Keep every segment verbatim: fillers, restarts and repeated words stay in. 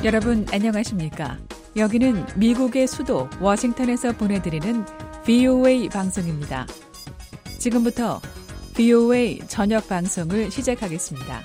여러분 안녕하십니까? 여기는 미국의 수도 워싱턴에서 보내드리는 브이오에이 방송입니다. 지금부터 브이오에이 저녁 방송을 시작하겠습니다.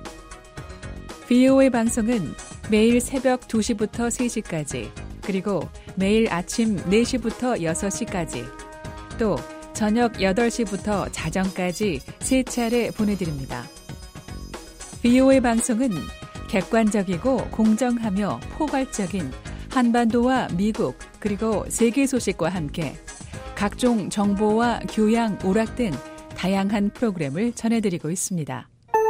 브이오에이 방송은 매일 새벽 두 시부터 세 시까지, 그리고 매일 아침 네 시부터 여섯 시까지, 또 저녁 여덟 시부터 자정까지 세 차례 보내드립니다. 브이오에이 방송은 객관적이고 공정하며 포괄적인 한반도와 미국 그리고 세계 소식과 함께 각종 정보와 교양, 오락 등 다양한 프로그램을 전해드리고 있습니다.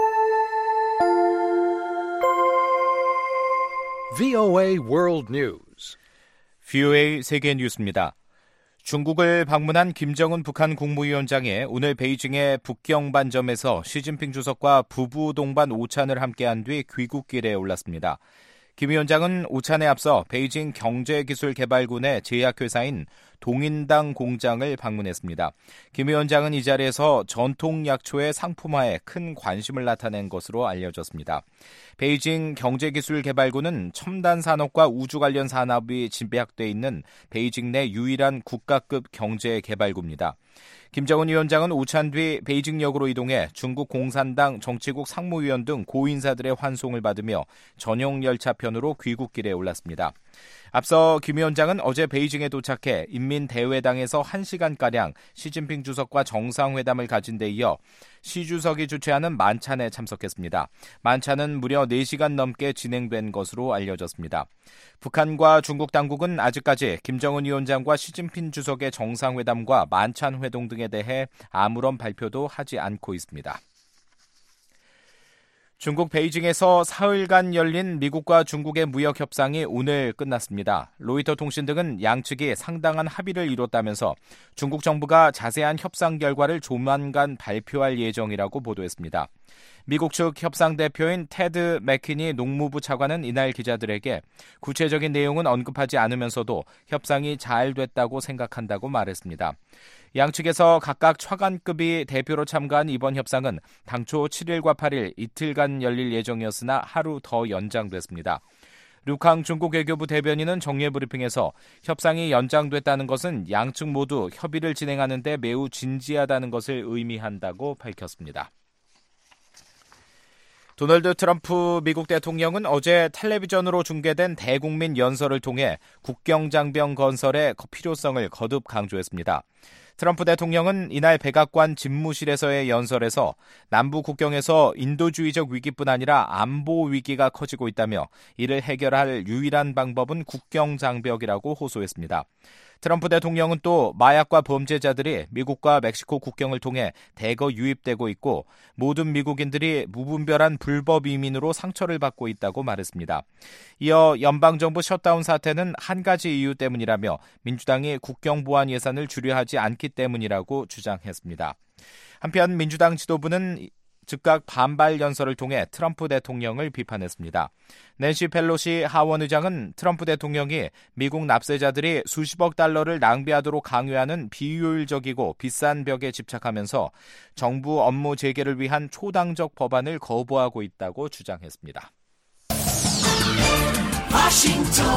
브이오에이 World News. 브이오에이 세계 뉴스입니다. 중국을 방문한 김정은 북한 국무위원장이 오늘 베이징의 북경반점에서 시진핑 주석과 부부 동반 오찬을 함께한 뒤 귀국길에 올랐습니다. 김 위원장은 오찬에 앞서 베이징 경제기술개발군의 제약회사인 동인당 공장을 방문했습니다. 김 위원장은 이 자리에서 전통 약초의 상품화에 큰 관심을 나타낸 것으로 알려졌습니다. 베이징 경제기술개발군은 첨단 산업과 우주 관련 산업이 집약돼 있는 베이징 내 유일한 국가급 경제개발구입니다. 김정은 위원장은 오찬 뒤 베이징역으로 이동해 중국 공산당 정치국 상무위원 등 고인사들의 환송을 받으며 전용 열차편으로 귀국길에 올랐습니다. 앞서 김 위원장은 어제 베이징에 도착해 인민대회당에서 한 시간가량 시진핑 주석과 정상회담을 가진 데 이어 시 주석이 주최하는 만찬에 참석했습니다. 만찬은 무려 네 시간 넘게 진행된 것으로 알려졌습니다. 북한과 중국 당국은 아직까지 김정은 위원장과 시진핑 주석의 정상회담과 만찬 회동 등에 대해 아무런 발표도 하지 않고 있습니다. 중국 베이징에서 사흘간 열린 미국과 중국의 무역 협상이 오늘 끝났습니다. 로이터 통신 등은 양측이 상당한 합의를 이뤘다면서 중국 정부가 자세한 협상 결과를 조만간 발표할 예정이라고 보도했습니다. 미국 측 협상 대표인 테드 맥키니 농무부 차관은 이날 기자들에게 구체적인 내용은 언급하지 않으면서도 협상이 잘 됐다고 생각한다고 말했습니다. 양측에서 각각 차관급이 대표로 참가한 이번 협상은 당초 칠 일과 팔 일 이틀간 열릴 예정이었으나 하루 더 연장됐습니다. 류캉 중국 외교부 대변인은 정례 브리핑에서 협상이 연장됐다는 것은 양측 모두 협의를 진행하는 데 매우 진지하다는 것을 의미한다고 밝혔습니다. 도널드 트럼프 미국 대통령은 어제 텔레비전으로 중계된 대국민 연설을 통해 국경장병 건설의 필요성을 거듭 강조했습니다. 트럼프 대통령은 이날 백악관 집무실에서의 연설에서 남부 국경에서 인도주의적 위기뿐 아니라 안보 위기가 커지고 있다며 이를 해결할 유일한 방법은 국경장벽이라고 호소했습니다. 트럼프 대통령은 또 마약과 범죄자들이 미국과 멕시코 국경을 통해 대거 유입되고 있고 모든 미국인들이 무분별한 불법 이민으로 상처를 받고 있다고 말했습니다. 이어 연방정부 셧다운 사태는 한 가지 이유 때문이라며 민주당이 국경 보안 예산을 줄여하지 않기 때문이라고 주장했습니다. 한편 민주당 지도부는 즉각 반발 연설을 통해 트럼프 대통령을 비판했습니다. 낸시 펠로시 하원 의장은 트럼프 대통령이 미국 납세자들이 수십억 달러를 낭비하도록 강요하는 비효율적이고 비싼 벽에 집착하면서 정부 업무 재개를 위한 초당적 법안을 거부하고 있다고 주장했습니다. 워싱턴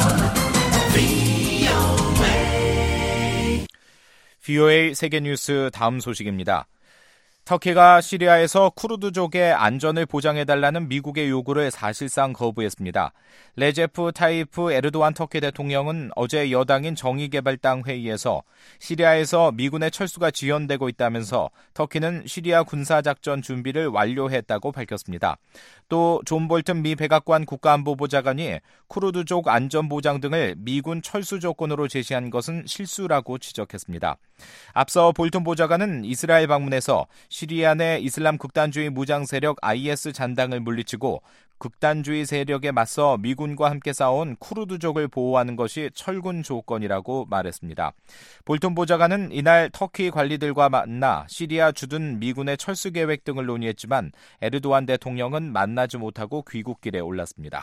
브이오에이 브이오에이 세계뉴스 다음 소식입니다. 터키가 시리아에서 쿠르드족의 안전을 보장해달라는 미국의 요구를 사실상 거부했습니다. 레제프 타이프 에르도안 터키 대통령은 어제 여당인 정의개발당 회의에서 시리아에서 미군의 철수가 지연되고 있다면서 터키는 시리아 군사작전 준비를 완료했다고 밝혔습니다. 또 존 볼튼 미 백악관 국가안보보좌관이 쿠르드족 안전보장 등을 미군 철수 조건으로 제시한 것은 실수라고 지적했습니다. 앞서 볼튼 보좌관은 이스라엘 방문해서 시리아 내 이슬람 극단주의 무장 세력 아이에스 잔당을 물리치고 극단주의 세력에 맞서 미군과 함께 싸운 쿠르드족을 보호하는 것이 철군 조건이라고 말했습니다. 볼튼 보좌관은 이날 터키 관리들과 만나 시리아 주둔 미군의 철수 계획 등을 논의했지만 에르도안 대통령은 만나지 못하고 귀국길에 올랐습니다.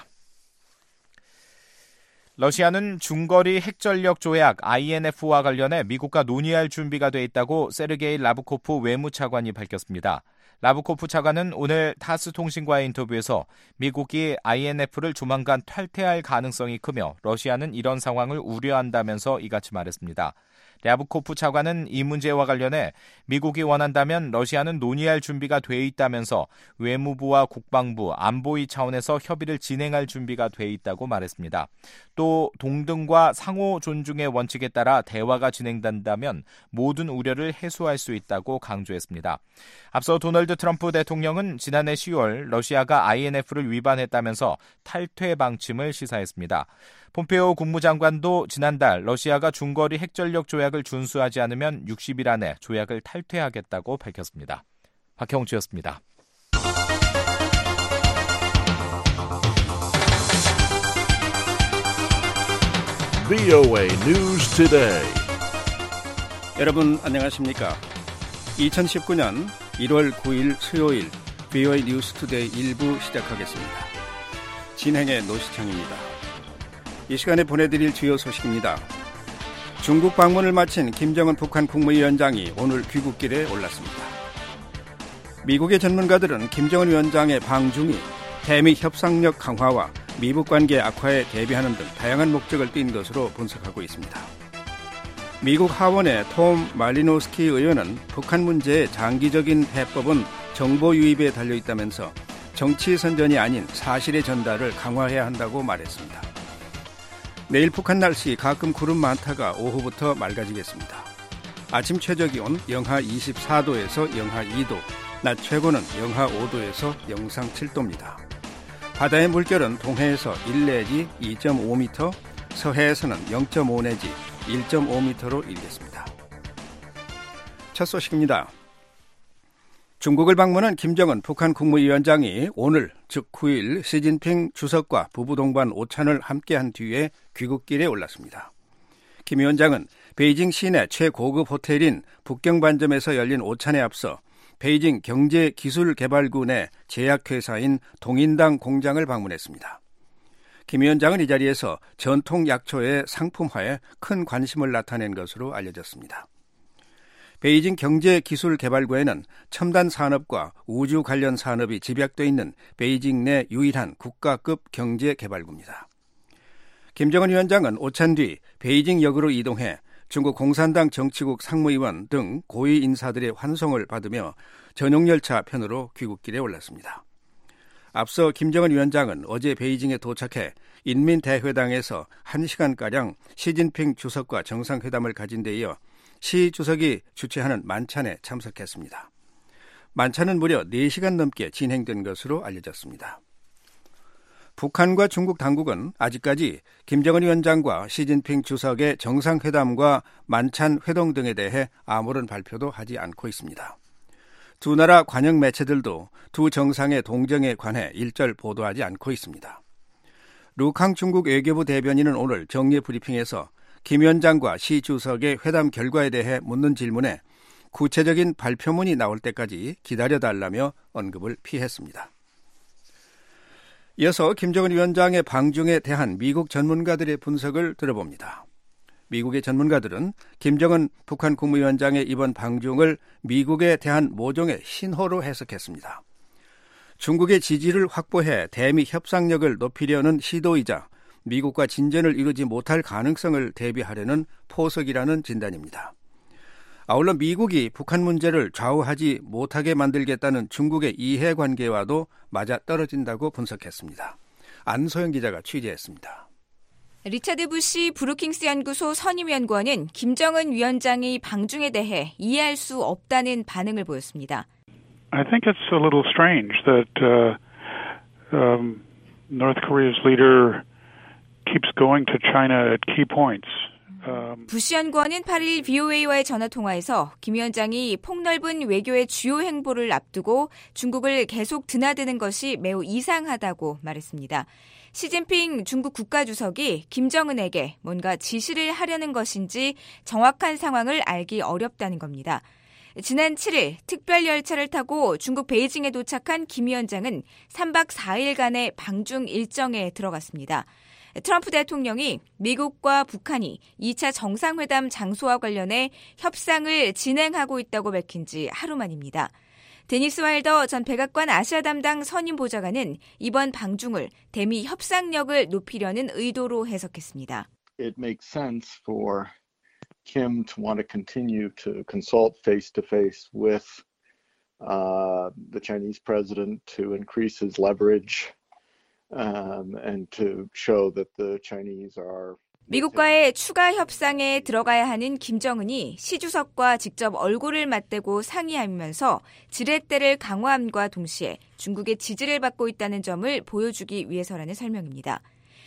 러시아는 중거리 핵전력 조약 아이엔에프와 관련해 미국과 논의할 준비가 돼 있다고 세르게이 라브코프 외무차관이 밝혔습니다. 라브코프 차관은 오늘 타스 통신과의 인터뷰에서 미국이 아이엔에프를 조만간 탈퇴할 가능성이 크며 러시아는 이런 상황을 우려한다면서 이같이 말했습니다. 랴브코프 차관은 이 문제와 관련해 미국이 원한다면 러시아는 논의할 준비가 돼 있다면서 외무부와 국방부, 안보위 차원에서 협의를 진행할 준비가 돼 있다고 말했습니다. 또 동등과 상호 존중의 원칙에 따라 대화가 진행된다면 모든 우려를 해소할 수 있다고 강조했습니다. 앞서 도널드 트럼프 대통령은 지난해 시월 러시아가 아이엔에프를 위반했다면서 탈퇴 방침을 시사했습니다. 폼페오 국무장관도 지난달 러시아가 중거리 핵전력 조약을 준수하지 않으면 육십 일 안에 조약을 탈퇴하겠다고 밝혔습니다. 박형주였습니다. 브이오에이 News Today. 여러분 안녕하십니까? 이천십구 년 일월 구일 수요일 브이오에이 뉴스 투데이 일 부 시작하겠습니다. 진행의 노시창입니다. 이 시간에 보내드릴 주요 소식입니다. 중국 방문을 마친 김정은 북한 국무위원장이 오늘 귀국길에 올랐습니다. 미국의 전문가들은 김정은 위원장의 방중이 대미 협상력 강화와 미북 관계 악화에 대비하는 등 다양한 목적을 띈 것으로 분석하고 있습니다. 미국 하원의 톰 말리노스키 의원은 북한 문제의 장기적인 해법은 정보 유입에 달려있다면서 정치 선전이 아닌 사실의 전달을 강화해야 한다고 말했습니다. 내일 북한 날씨 가끔 구름 많다가 오후부터 맑아지겠습니다. 아침 최저기온 영하 이십사 도에서 영하 이 도, 낮 최고는 영하 오 도에서 영상 칠 도입니다. 바다의 물결은 동해에서 일 내지 이 점 오 미터, 서해에서는 영 점 오 내지 일 점 오 미터로 일겠습니다. 첫 소식입니다. 중국을 방문한 김정은 북한 국무위원장이 오늘 즉 구일 시진핑 주석과 부부동반 오찬을 함께한 뒤에 귀국길에 올랐습니다. 김 위원장은 베이징 시내 최고급 호텔인 북경반점에서 열린 오찬에 앞서 베이징 경제기술개발구 내 제약회사인 동인당 공장을 방문했습니다. 김 위원장은 이 자리에서 전통 약초의 상품화에 큰 관심을 나타낸 것으로 알려졌습니다. 베이징 경제기술개발구에는 첨단 산업과 우주 관련 산업이 집약되어 있는 베이징 내 유일한 국가급 경제개발구입니다. 김정은 위원장은 오찬 뒤 베이징역으로 이동해 중국 공산당 정치국 상무위원 등 고위 인사들의 환송을 받으며 전용열차 편으로 귀국길에 올랐습니다. 앞서 김정은 위원장은 어제 베이징에 도착해 인민대회당에서 한 시간가량 시진핑 주석과 정상회담을 가진 데 이어 시 주석이 주최하는 만찬에 참석했습니다. 만찬은 무려 네 시간 넘게 진행된 것으로 알려졌습니다. 북한과 중국 당국은 아직까지 김정은 위원장과 시진핑 주석의 정상회담과 만찬 회동 등에 대해 아무런 발표도 하지 않고 있습니다. 두 나라 관영 매체들도 두 정상의 동정에 관해 일절 보도하지 않고 있습니다. 루캉 중국 외교부 대변인은 오늘 정례 브리핑에서 김 위원장과 시 주석의 회담 결과에 대해 묻는 질문에 구체적인 발표문이 나올 때까지 기다려달라며 언급을 피했습니다. 이어서 김정은 위원장의 방중에 대한 미국 전문가들의 분석을 들어봅니다. 미국의 전문가들은 김정은 북한 국무위원장의 이번 방중을 미국에 대한 모종의 신호로 해석했습니다. 중국의 지지를 확보해 대미 협상력을 높이려는 시도이자 미국과 진전을 이루지 못할 가능성을 대비하려는 포석이라는 진단입니다. 아울러 미국이 북한 문제를 좌우하지 못하게 만들겠다는 중국의 이해관계와도 맞아떨어진다고 분석했습니다. 안소영 기자가 취재했습니다. 리차드 부시 브루킹스 연구소 선임연구원은 김정은 위원장의 방중에 대해 이해할 수 없다는 반응을 보였습니다. I think it's a little strange that uh, um, North Korea's leader keeps going to China at key points. 부시 연구원은 팔일 브이오에이와의 전화통화에서 김 위원장이 폭넓은 외교의 주요 행보를 앞두고 중국을 계속 드나드는 것이 매우 이상하다고 말했습니다. 시진핑 중국 국가주석이 김정은에게 뭔가 지시를 하려는 것인지 정확한 상황을 알기 어렵다는 겁니다. 지난 칠일 특별열차를 타고 중국 베이징에 도착한 김 위원장은 삼박 사일간의 방중 일정에 들어갔습니다. 트럼프 대통령이 미국과 북한이 이 차 정상회담 장소와 관련해 협상을 진행하고 있다고 밝힌 지 하루 만입니다. 데니스 와일더 전 백악관 아시아 담당 선임 보좌관은 이번 방중을 대미 협상력을 높이려는 의도로 해석했습니다. It makes sense for Kim to want to continue to consult face-to-face with uh, the Chinese president to increase his leverage um, and to show that the Chinese are 미국과의 추가 협상에 들어가야 하는 김정은이 시 주석과 직접 얼굴을 맞대고 상의하면서 지렛대를 강화함과 동시에 중국의 지지를 받고 있다는 점을 보여주기 위해서라는 설명입니다.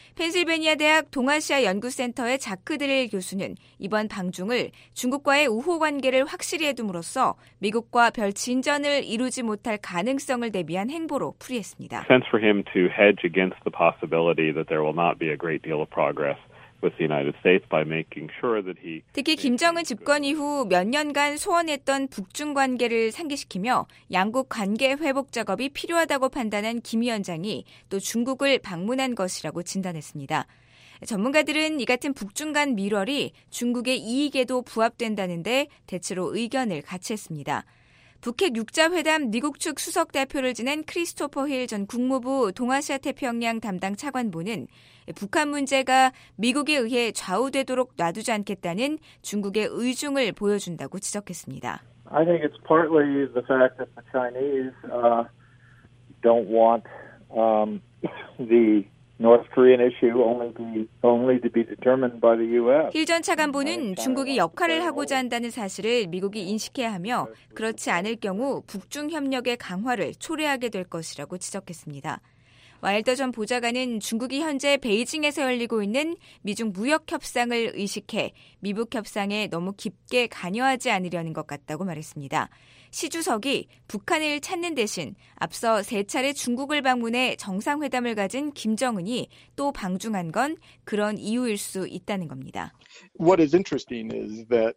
펜실베니아 대학 동아시아 연구센터의 자크 드릴 교수는 이번 방중을 중국과의 우호 관계를 확실히 해둠으로써 미국과 별 진전을 이루지 못할 가능성을 대비한 행보로 풀이했습니다. Sense for him to hedge against the possibility that there will not be a great deal of progress. With the United States by making sure that he 특히 김정은 집권 이후 몇 년간 소원했던 북중 관계를 상기시키며 양국 관계 회복 작업이 필요하다고 판단한 김 위원장이 또 중국을 방문한 것이라고 진단했습니다. 전문가들은 이 같은 북중 간 밀월이 중국의 이익에도 부합된다는데 대체로 의견을 같이 했습니다. 북핵 육 자 회담 미국 측 수석 대표를 지낸 크리스토퍼 힐 전 국무부 동아시아 태평양 담당 차관보는 북한 문제가 미국에 의해 좌우되도록 놔두지 않겠다는 중국의 의중을 보여준다고 지적했습니다. I think it's partly the fact that the Chinese uh, don't want um, the North Korean issue only be only to be determined by the U S. 힐 전 차관보는 중국이 역할을 하고자 한다는 사실을 미국이 인식해야 하며 그렇지 않을 경우 북중 협력의 강화를 초래하게 될 것이라고 지적했습니다. 와일더 전 보좌관은 중국이 현재 베이징에서 열리고 있는 미중 무역 협상을 의식해 미북 협상에 너무 깊게 관여하지 않으려는 것 같다고 말했습니다. 시 주석이 북한을 찾는 대신 앞서 세 차례 중국을 방문해 정상회담을 가진 김정은이 또 방중한 건 그런 이유일 수 있다는 겁니다. What is interesting is that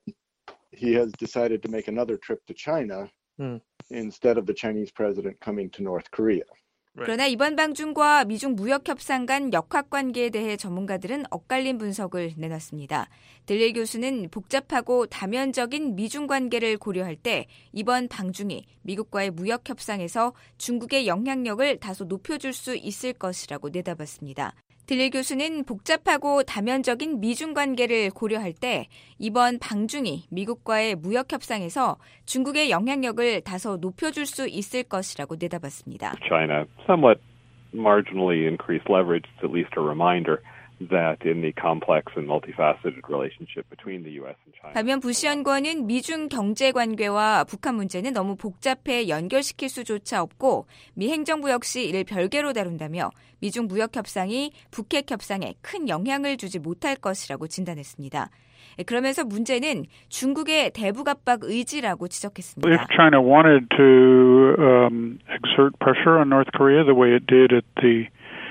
he has decided to make another trip to China mm. instead of the Chinese president coming to North Korea. 그러나 이번 방중과 미중 무역 협상 간 역학관계에 대해 전문가들은 엇갈린 분석을 내놨습니다. 들릴 교수는 복잡하고 다면적인 미중 관계를 고려할 때 이번 방중이 미국과의 무역 협상에서 중국의 영향력을 다소 높여줄 수 있을 것이라고 내다봤습니다. 들릴 교수는 복잡하고 다면적인 미중 관계를 고려할 때 이번 방중이 미국과의 무역 협상에서 중국의 영향력을 다소 높여줄 수 있을 것이라고 내다봤습니다. China somewhat marginally increased leverage. It's at least a reminder that in the complex and multifaceted relationship between the U S and China. 반면 부시 연구원은 미중 경제 관계와 북한 문제는 너무 복잡해 연결시킬 수조차 없고 미 행정부 역시 이를 별개로 다룬다며 미중 무역 협상이 북핵 협상에 큰 영향을 주지 못할 것이라고 진단했습니다. 그러면서 문제는 중국의 대북 압박 의지라고 지적했습니다. If China wanted to um, exert pressure on North Korea the way it did at the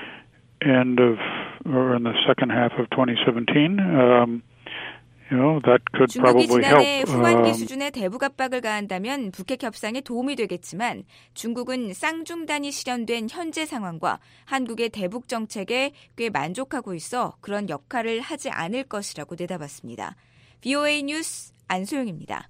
end of or in the second half of twenty seventeen, um, you know, that could 중국이 probably 지난해 help. 후반기 Um, 수준의 대북 압박을 가한다면 북핵 협상에 도움이 되겠지만 중국은 쌍중단이 실현된 현재 상황과 한국의 대북 정책에 꽤 만족하고 있어 그런 역할을 하지 않을 것이라고 내다봤습니다. 브이오에이 뉴스 안소영입니다.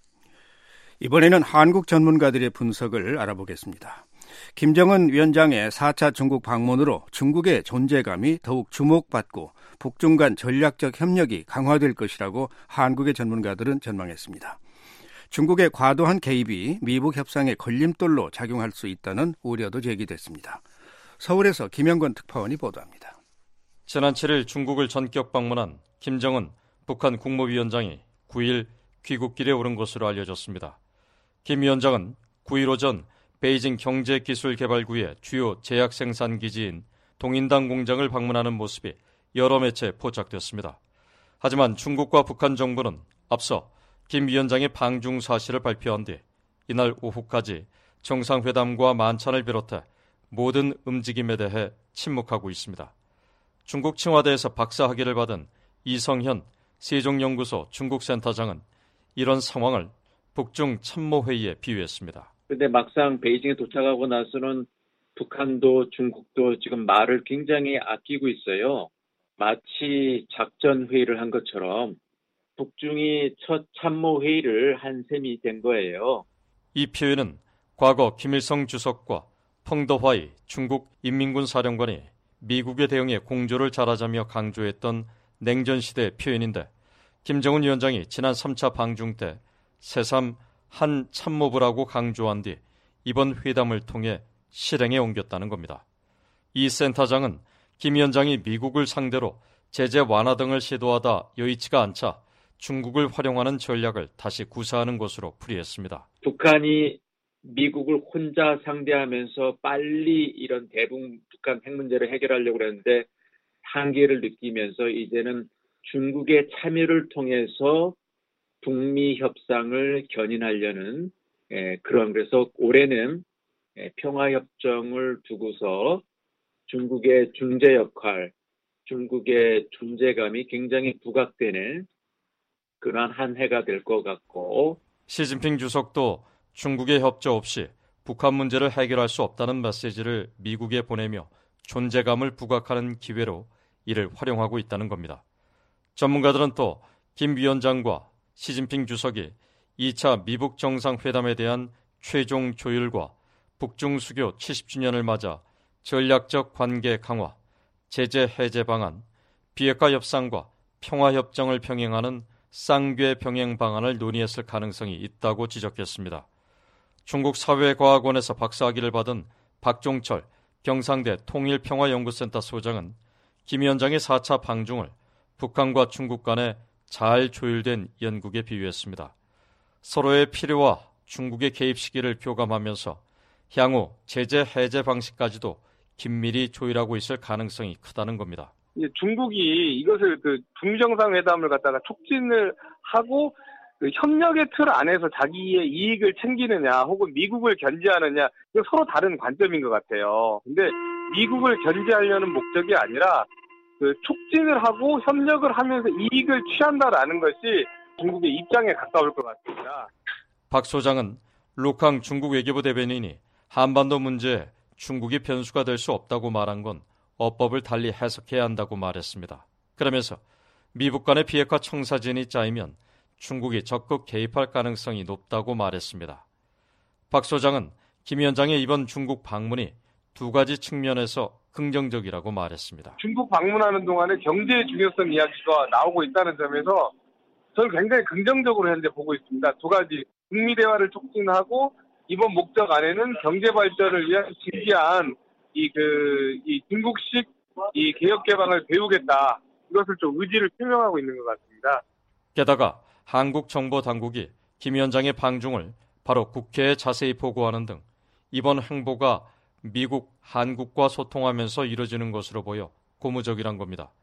이번에는 한국 전문가들의 분석을 알아보겠습니다. 김정은 위원장의 사 차 중국 방문으로 중국의 존재감이 더욱 주목받고 북중 간 전략적 협력이 강화될 것이라고 한국의 전문가들은 전망했습니다. 중국의 과도한 개입이 미북 협상의 걸림돌로 작용할 수 있다는 우려도 제기됐습니다. 서울에서 김영권 특파원이 보도합니다. 지난 칠 일 중국을 전격 방문한 김정은 북한 국무위원장이 구 일 귀국길에 오른 것으로 알려졌습니다. 김 위원장은 구 일 오전 베이징 경제기술개발구의 주요 제약 생산 기지인 동인당 공장을 방문하는 모습이 여러 매체에 포착됐습니다. 하지만 중국과 북한 정부는 앞서 김 위원장의 방중 사실을 발표한 뒤 이날 오후까지 정상회담과 만찬을 비롯해 모든 움직임에 대해 침묵하고 있습니다. 중국 청와대에서 박사학위를 받은 이성현 세종연구소 중국센터장은 이런 상황을 북중 참모회의에 비유했습니다. 그런데 막상 베이징에 도착하고 나서는 북한도 중국도 지금 말을 굉장히 아끼고 있어요. 마치 작전 회의를 한 것처럼 북중이 첫 참모 회의를 한 셈이 된 거예요. 이 표현은 과거 김일성 주석과 펑더화이 중국 인민군 사령관이 미국의 대응에 공조를 잘하자며 강조했던 냉전시대의 표현인데 김정은 위원장이 지난 삼 차 방중 때 새삼 한 참모부라고 강조한 뒤 이번 회담을 통해 실행에 옮겼다는 겁니다. 이 센터장은 김 위원장이 미국을 상대로 제재 완화 등을 시도하다 여의치가 않자 중국을 활용하는 전략을 다시 구사하는 것으로 풀이했습니다. 북한이 미국을 혼자 상대하면서 빨리 이런 대북 북한 핵 문제를 해결하려고 했는데 한계를 느끼면서 이제는 중국의 참여를 통해서 북미 협상을 견인하려는 예, 그런 그래서 올해는 예, 평화협정을 두고서 중국의 중재 역할, 중국의 존재감이 굉장히 부각되는 그러한 한 해가 될 것 같고 시진핑 주석도 중국의 협조 없이 북한 문제를 해결할 수 없다는 메시지를 미국에 보내며 존재감을 부각하는 기회로 이를 활용하고 있다는 겁니다. 전문가들은 또 김 위원장과 시진핑 주석이 이 차 미북 정상회담에 대한 최종 조율과 북중 수교 칠십 주년을 맞아 전략적 관계 강화, 제재 해제 방안, 비핵화 협상과 평화협정을 병행하는 쌍궤 병행 방안을 논의했을 가능성이 있다고 지적했습니다. 중국 사회과학원에서 박사학위를 받은 박종철 경상대 통일평화연구센터 소장은 김 위원장의 사 차 방중을 북한과 중국 간에 잘 조율된 연극에 비유했습니다. 서로의 필요와 중국의 개입 시기를 교감하면서 향후 제재 해제 방식까지도 긴밀히 조율하고 있을 가능성이 크다는 겁니다. 중국이 이것을 그 중정상회담을 갖다가 촉진을 하고 그 협력의 틀 안에서 자기의 이익을 챙기느냐 혹은 미국을 견제하느냐 이거 서로 다른 관점인 것 같아요. 근데 미국을 견제하려는 목적이 아니라 그 촉진을 하고 협력을 하면서 이익을 취한다라는 것이 중국의 입장에 가까울 것 같습니다. 박 소장은 룩항 중국 외교부 대변인이 한반도 문제에 중국이 변수가 될 수 없다고 말한 건 어법을 달리 해석해야 한다고 말했습니다. 그러면서 미북 간의 비핵화 청사진이 짜이면 중국이 적극 개입할 가능성이 높다고 말했습니다. 박 소장은 김 위원장의 이번 중국 방문이 두 가지 측면에서 긍정적이라고 말했습니다. 중국 방문하는 동안에 경제의 중요성 이야기가 나오고 있다는 점에서 저는 굉장히 긍정적으로 현재 보고 있습니다. 두 가지, 북미 대화를 촉진하고 이번 목적 안에는 경제 발전을 위한 진지한 이 그 이 중국식 이 개혁 개방을 배우겠다. 이것을 좀 의지를 표명하고 있는 것 같습니다. 게다가 한국 정보 당국이 김 위원장의 방중을 바로 국회에 자세히 보고하는 등 이번 행보가 미국, 한국과 소통하면서 이뤄지는 것으로 보여 고무적이란 겁니다.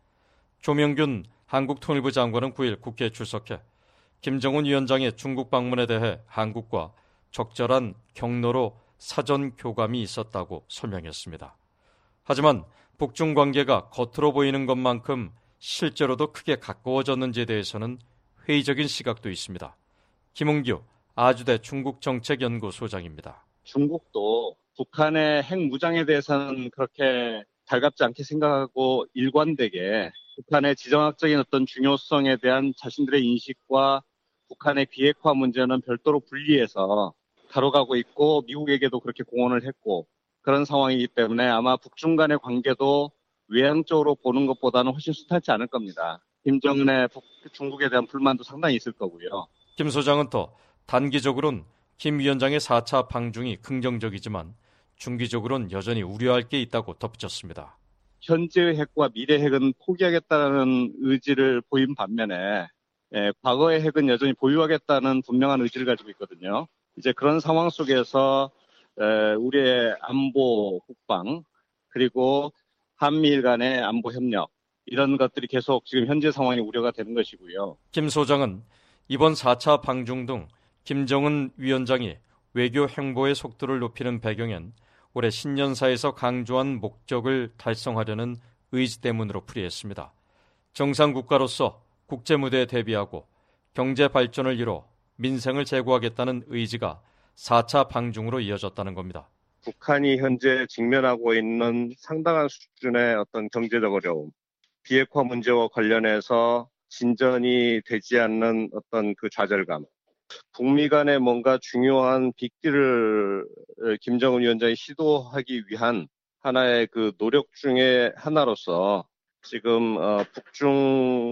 조명균 한국통일부 장관은 구 일 국회에 출석해 김정은 위원장의 중국 방문에 대해 한국과 적절한 경로로 사전 교감이 있었다고 설명했습니다. 하지만 북중 관계가 겉으로 보이는 것만큼 실제로도 크게 가까워졌는지에 대해서는 회의적인 시각도 있습니다. 김은규 아주대 중국정책연구소장입니다. 중국도 북한의 핵무장에 대해서는 그렇게 달갑지 않게 생각하고 일관되게 북한의 지정학적인 어떤 중요성에 대한 자신들의 인식과 북한의 비핵화 문제는 별도로 분리해서 다뤄가고 있고 미국에게도 그렇게 공언을 했고 그런 상황이기 때문에 아마 북중 간의 관계도 외향적으로 보는 것보다는 훨씬 순탄치 않을 겁니다. 김정은의 북, 중국에 대한 불만도 상당히 있을 거고요. 김 소장은 또 단기적으로는 김 위원장의 사 차 방중이 긍정적이지만 중기적으로는 여전히 우려할 게 있다고 덧붙였습니다. 현재의 핵과 미래 핵은 포기하겠다는 의지를 보인 반면에 예, 과거의 핵은 여전히 보유하겠다는 분명한 의지를 가지고 있거든요. 이제 그런 상황 속에서 에, 우리의 안보, 국방, 그리고 한미일 간의 안보 협력 이런 것들이 계속 지금 현재 상황이 우려가 되는 것이고요. 김 소장은 이번 사 차 방중 등 김정은 위원장이 외교 행보의 속도를 높이는 배경엔 올해 신년사에서 강조한 목적을 달성하려는 의지 때문으로 풀이했습니다. 정상국가로서 국제무대에 대비하고 경제 발전을 이뤄 민생을 제고하겠다는 의지가 사 차 방중으로 이어졌다는 겁니다. 북한이 현재 직면하고 있는 상당한 수준의 어떤 경제적 어려움, 비핵화 문제와 관련해서 진전이 되지 않는 어떤 그 좌절감, 북미 간에 뭔가 중요한 빅딜을 김정은 위원장이 시도하기 위한 하나의 그 노력 중에 하나로서 지금 어, 북중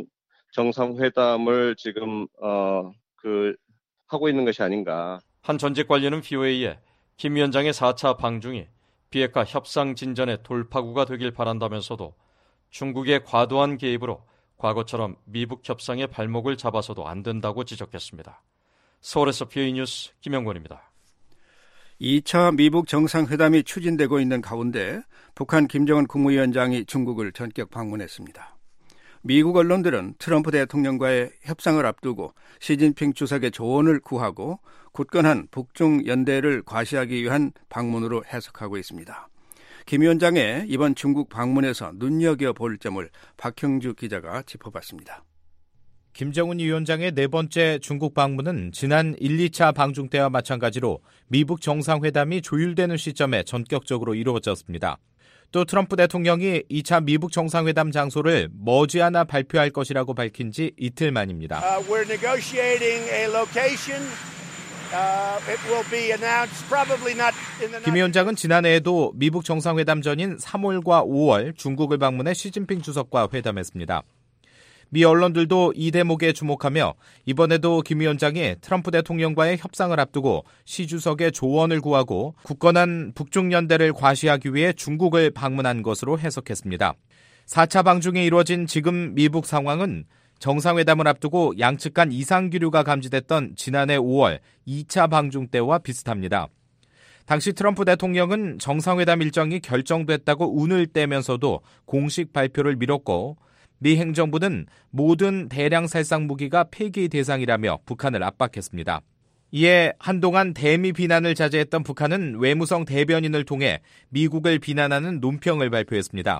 정상회담을 지금 어, 그 하고 있는 것이 아닌가. 한 전직 관료는 브이오에이에 김 위원장의 사 차 방중이 비핵화 협상 진전의 돌파구가 되길 바란다면서도 중국의 과도한 개입으로 과거처럼 미북 협상의 발목을 잡아서도 안 된다고 지적했습니다. 서울에서 브이오에이 뉴스 김영권입니다. 이 차 미북 정상회담이 추진되고 있는 가운데 북한 김정은 국무위원장이 중국을 전격 방문했습니다. 미국 언론들은 트럼프 대통령과의 협상을 앞두고 시진핑 주석의 조언을 구하고 굳건한 북중 연대를 과시하기 위한 방문으로 해석하고 있습니다. 김 위원장의 이번 중국 방문에서 눈여겨볼 점을 박형주 기자가 짚어봤습니다. 김정은 위원장의 네 번째 중국 방문은 지난 일, 이 차 방중 때와 마찬가지로 미북 정상회담이 조율되는 시점에 전격적으로 이루어졌습니다. 또 트럼프 대통령이 이 차 미북 정상회담 장소를 머지않아 발표할 것이라고 밝힌 지 이틀 만입니다. Uh, we're negotiating a location. Uh, it will be announced probably not in the 김 위원장은 지난해에도 미북 정상회담 전인 삼월과 오월 중국을 방문해 시진핑 주석과 회담했습니다. 미 언론들도 이 대목에 주목하며 이번에도 김 위원장이 트럼프 대통령과의 협상을 앞두고 시 주석의 조언을 구하고 굳건한 북중 연대를 과시하기 위해 중국을 방문한 것으로 해석했습니다. 사 차 방중이 이루어진 지금 미북 상황은 정상회담을 앞두고 양측 간 이상기류가 감지됐던 지난해 오월 이 차 방중 때와 비슷합니다. 당시 트럼프 대통령은 정상회담 일정이 결정됐다고 운을 떼면서도 공식 발표를 미뤘고 미 행정부는 모든 대량 살상 무기가 폐기 대상이라며 북한을 압박했습니다. 이에 한동안 대미 비난을 자제했던 북한은 외무성 대변인을 통해 미국을 비난하는 논평을 발표했습니다.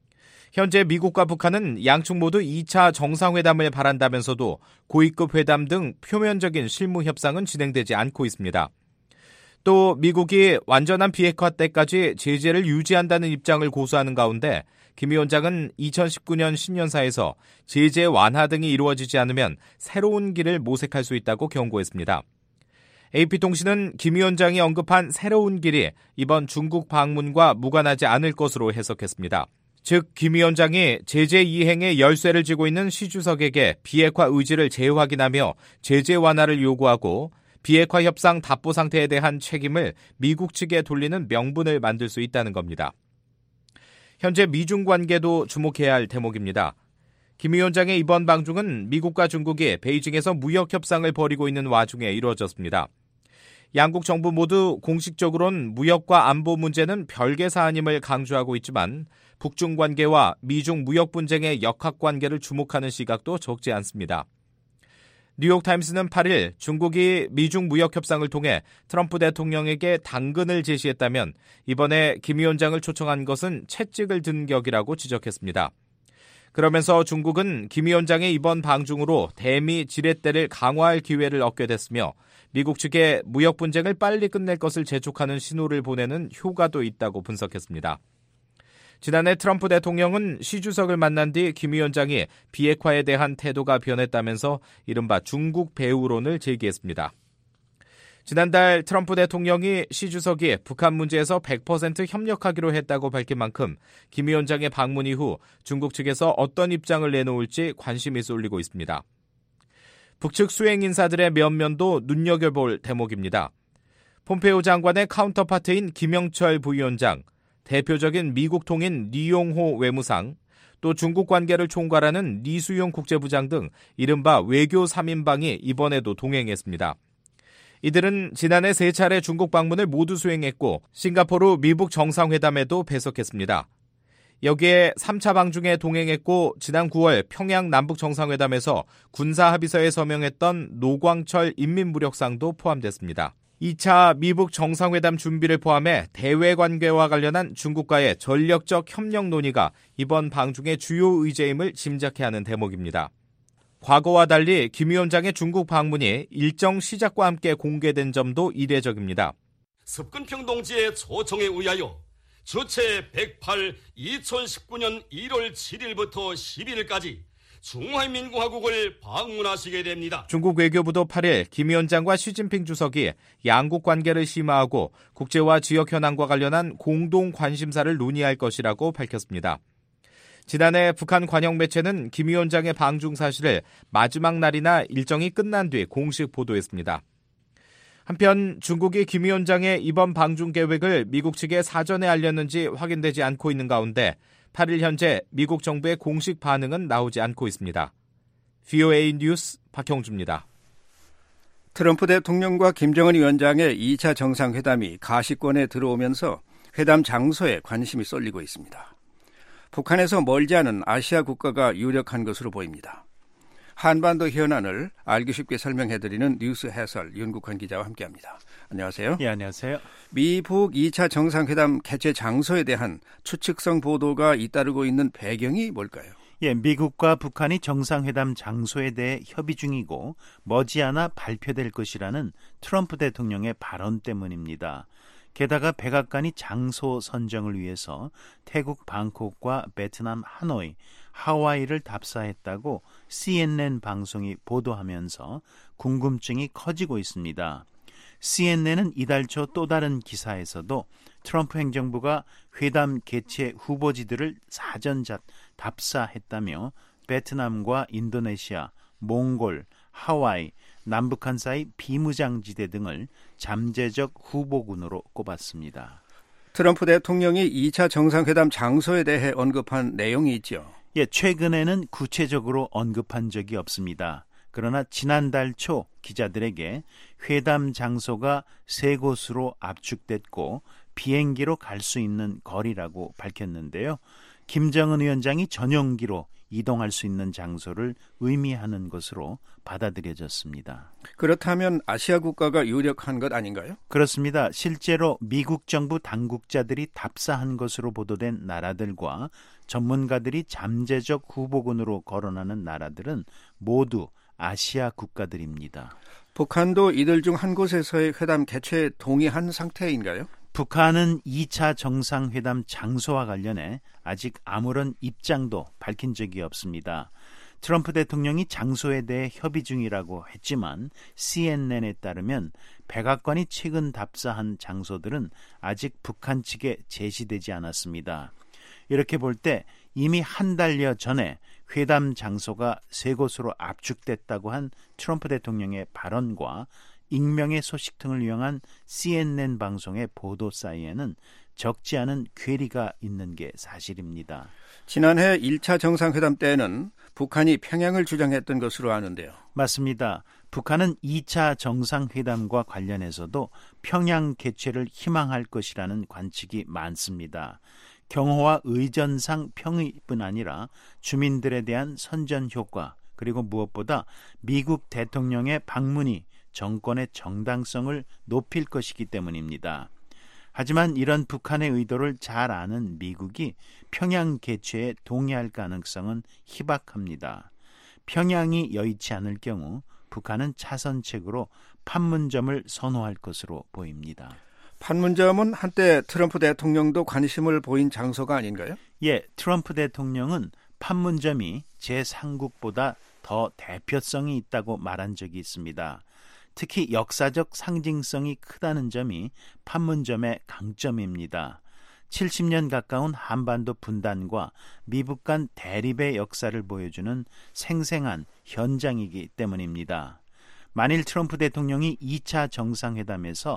현재 미국과 북한은 양측 모두 이 차 정상회담을 바란다면서도 고위급 회담 등 표면적인 실무 협상은 진행되지 않고 있습니다. 또 미국이 완전한 비핵화 때까지 제재를 유지한다는 입장을 고수하는 가운데 김 위원장은 이천십구 년 신년사에서 제재 완화 등이 이루어지지 않으면 새로운 길을 모색할 수 있다고 경고했습니다. 에이피통신은 김 위원장이 언급한 새로운 길이 이번 중국 방문과 무관하지 않을 것으로 해석했습니다. 즉, 김 위원장이 제재 이행에 열쇠를 쥐고 있는 시 주석에게 비핵화 의지를 재확인하며 제재 완화를 요구하고 비핵화 협상 답보 상태에 대한 책임을 미국 측에 돌리는 명분을 만들 수 있다는 겁니다. 현재 미중 관계도 주목해야 할 대목입니다. 김 위원장의 이번 방중은 미국과 중국이 베이징에서 무역 협상을 벌이고 있는 와중에 이루어졌습니다. 양국 정부 모두 공식적으로는 무역과 안보 문제는 별개 사안임을 강조하고 있지만 북중 관계와 미중 무역 분쟁의 역학관계를 주목하는 시각도 적지 않습니다. 뉴욕타임스는 팔 일 중국이 미중 무역 협상을 통해 트럼프 대통령에게 당근을 제시했다면 이번에 김 위원장을 초청한 것은 채찍을 든 격이라고 지적했습니다. 그러면서 중국은 김 위원장의 이번 방중으로 대미 지렛대를 강화할 기회를 얻게 됐으며 미국 측에 무역 분쟁을 빨리 끝낼 것을 재촉하는 신호를 보내는 효과도 있다고 분석했습니다. 지난해 트럼프 대통령은 시 주석을 만난 뒤 김 위원장이 비핵화에 대한 태도가 변했다면서 이른바 중국 배후론을 제기했습니다. 지난달 트럼프 대통령이 시 주석이 북한 문제에서 백 퍼센트 협력하기로 했다고 밝힌 만큼 김 위원장의 방문 이후 중국 측에서 어떤 입장을 내놓을지 관심이 쏠리고 있습니다. 북측 수행 인사들의 면면도 눈여겨볼 대목입니다. 폼페이오 장관의 카운터파트인 김영철 부위원장, 대표적인 미국 통인 리용호 외무상, 또 중국 관계를 총괄하는 리수용 국제부장 등 이른바 외교 삼 인방이 이번에도 동행했습니다. 이들은 지난해 세 차례 중국 방문을 모두 수행했고 싱가포르 미북 정상회담에도 배석했습니다. 여기에 삼 차 방중에 동행했고 지난 구월 평양 남북 정상회담에서 군사합의서에 서명했던 노광철 인민무력상도 포함됐습니다. 이 차 미북 정상회담 준비를 포함해 대외 관계와 관련한 중국과의 전력적 협력 논의가 이번 방중의 주요 의제임을 짐작케 하는 대목입니다. 과거와 달리 김 위원장의 중국 방문이 일정 시작과 함께 공개된 점도 이례적입니다. 습근평동지의 초청에 의하여 주체 백팔 이천십구 년 일월 칠일부터 십일일까지 중화민공화국을 방문하시게 됩니다. 중국 외교부도 팔 일 김 위원장과 시진핑 주석이 양국 관계를 심화하고 국제와 지역 현안과 관련한 공동 관심사를 논의할 것이라고 밝혔습니다. 지난해 북한 관영 매체는 김 위원장의 방중 사실을 마지막 날이나 일정이 끝난 뒤 공식 보도했습니다. 한편 중국이 김 위원장의 이번 방중 계획을 미국 측에 사전에 알렸는지 확인되지 않고 있는 가운데 팔 일 현재 미국 정부의 공식 반응은 나오지 않고 있습니다. 브이오에이 뉴스 박형주입니다. 트럼프 대통령과 김정은 위원장의 이 차 정상회담이 가시권에 들어오면서 회담 장소에 관심이 쏠리고 있습니다. 북한에서 멀지 않은 아시아 국가가 유력한 것으로 보입니다. 한반도 현안을 알기 쉽게 설명해드리는 뉴스 해설 윤국환 기자와 함께합니다. 안녕하세요. 네, 안녕하세요. 미북 이 차 정상회담 개최 장소에 대한 추측성 보도가 잇따르고 있는 배경이 뭘까요? 예, 미국과 북한이 정상회담 장소에 대해 협의 중이고 머지않아 발표될 것이라는 트럼프 대통령의 발언 때문입니다. 게다가 백악관이 장소 선정을 위해서 태국 방콕과 베트남 하노이, 하와이를 답사했다고 씨엔엔 방송이 보도하면서 궁금증이 커지고 있습니다. 씨엔엔은 이달 초 또 다른 기사에서도 트럼프 행정부가 회담 개최 후보지들을 사전 답사했다며 베트남과 인도네시아, 몽골, 하와이, 남북한 사이 비무장지대 등을 잠재적 후보군으로 꼽았습니다. 트럼프 대통령이 이 차 정상회담 장소에 대해 언급한 내용이 있죠. 예, 최근에는 구체적으로 언급한 적이 없습니다. 그러나 지난달 초 기자들에게 회담 장소가 세 곳으로 압축됐고 비행기로 갈 수 있는 거리라고 밝혔는데요. 김정은 위원장이 전용기로 이동할 수 있는 장소를 의미하는 것으로 받아들여졌습니다. 그렇다면 아시아 국가가 유력한 것 아닌가요? 그렇습니다. 실제로 미국 정부 당국자들이 답사한 것으로 보도된 나라들과 전문가들이 잠재적 후보군으로 거론하는 나라들은 모두 아시아 국가들입니다. 북한도 이들 중 한 곳에서의 회담 개최에 동의한 상태인가요? 북한은 이 차 정상회담 장소와 관련해 아직 아무런 입장도 밝힌 적이 없습니다. 트럼프 대통령이 장소에 대해 협의 중이라고 했지만 씨엔엔에 따르면 백악관이 최근 답사한 장소들은 아직 북한 측에 제시되지 않았습니다. 이렇게 볼 때 이미 한 달여 전에 회담 장소가 세 곳으로 압축됐다고 한 트럼프 대통령의 발언과 익명의 소식 등을 이용한 씨엔엔 방송의 보도 사이에는 적지 않은 괴리가 있는 게 사실입니다. 지난해 일 차 정상회담 때는 북한이 평양을 주장했던 것으로 아는데요. 맞습니다. 북한은 이 차 정상회담과 관련해서도 평양 개최를 희망할 것이라는 관측이 많습니다. 경호와 의전상 평의뿐 아니라 주민들에 대한 선전 효과, 그리고 무엇보다 미국 대통령의 방문이 정권의 정당성을 높일 것이기 때문입니다. 하지만 이런 북한의 의도를 잘 아는 미국이 평양 개최에 동의할 가능성은 희박합니다. 평양이 여의치 않을 경우 북한은 차선책으로 판문점을 선호할 것으로 보입니다. 판문점은 한때 트럼프 대통령도 관심을 보인 장소가 아닌가요? 예, 트럼프 대통령은 판문점이 제삼국보다 더 대표성이 있다고 말한 적이 있습니다. 특히 역사적 상징성이 크다는 점이 판문점의 강점입니다. 칠십 년 가까운 한반도 분단과 미북 간 대립의 역사를 보여주는 생생한 현장이기 때문입니다. 만일 트럼프 대통령이 이 차 정상회담에서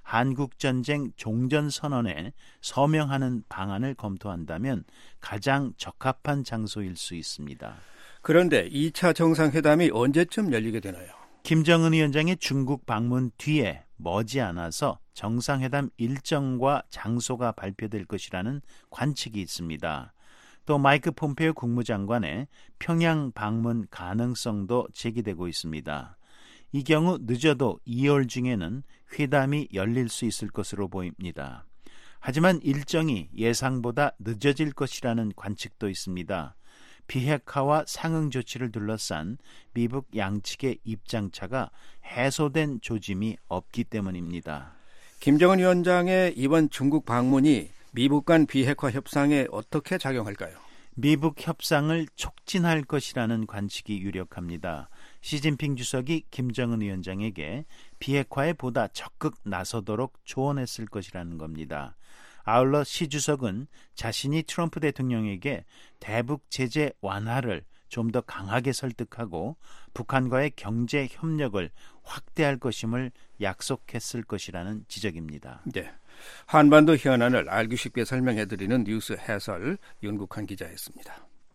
한국전쟁 종전선언에 서명하는 방안을 검토한다면 가장 적합한 장소일 수 있습니다. 그런데 이 차 정상회담이 언제쯤 열리게 되나요? 김정은 위원장의 중국 방문 뒤에 머지않아서 정상회담 일정과 장소가 발표될 것이라는 관측이 있습니다. 또 마이크 폼페이오 국무장관의 평양 방문 가능성도 제기되고 있습니다. 이 경우 늦어도 이월 중에는 회담이 열릴 수 있을 것으로 보입니다. 하지만 일정이 예상보다 늦어질 것이라는 관측도 있습니다. 비핵화와 상응 조치를 둘러싼 미북 양측의 입장차가 해소된 조짐이 없기 때문입니다. 김정은 위원장의 이번 중국 방문이 미북 간 비핵화 협상에 어떻게 작용할까요? 미북 협상을 촉진할 것이라는 관측이 유력합니다. 시진핑 주석이 김정은 위원장에게 비핵화에 보다 적극 나서도록 조언했을 것이라는 겁니다. 아울러 시 주석은 자신이 트럼프 대통령에게 대북 제재 완화를 좀 더 강하게 설득하고 북한과의 경제 협력을 확대할 것임을 약속했을 것이라는 지적입니다. 네, 한반도 현안을 알기 쉽게 설명해드리는 뉴스 해설 윤국한 기자였습니다.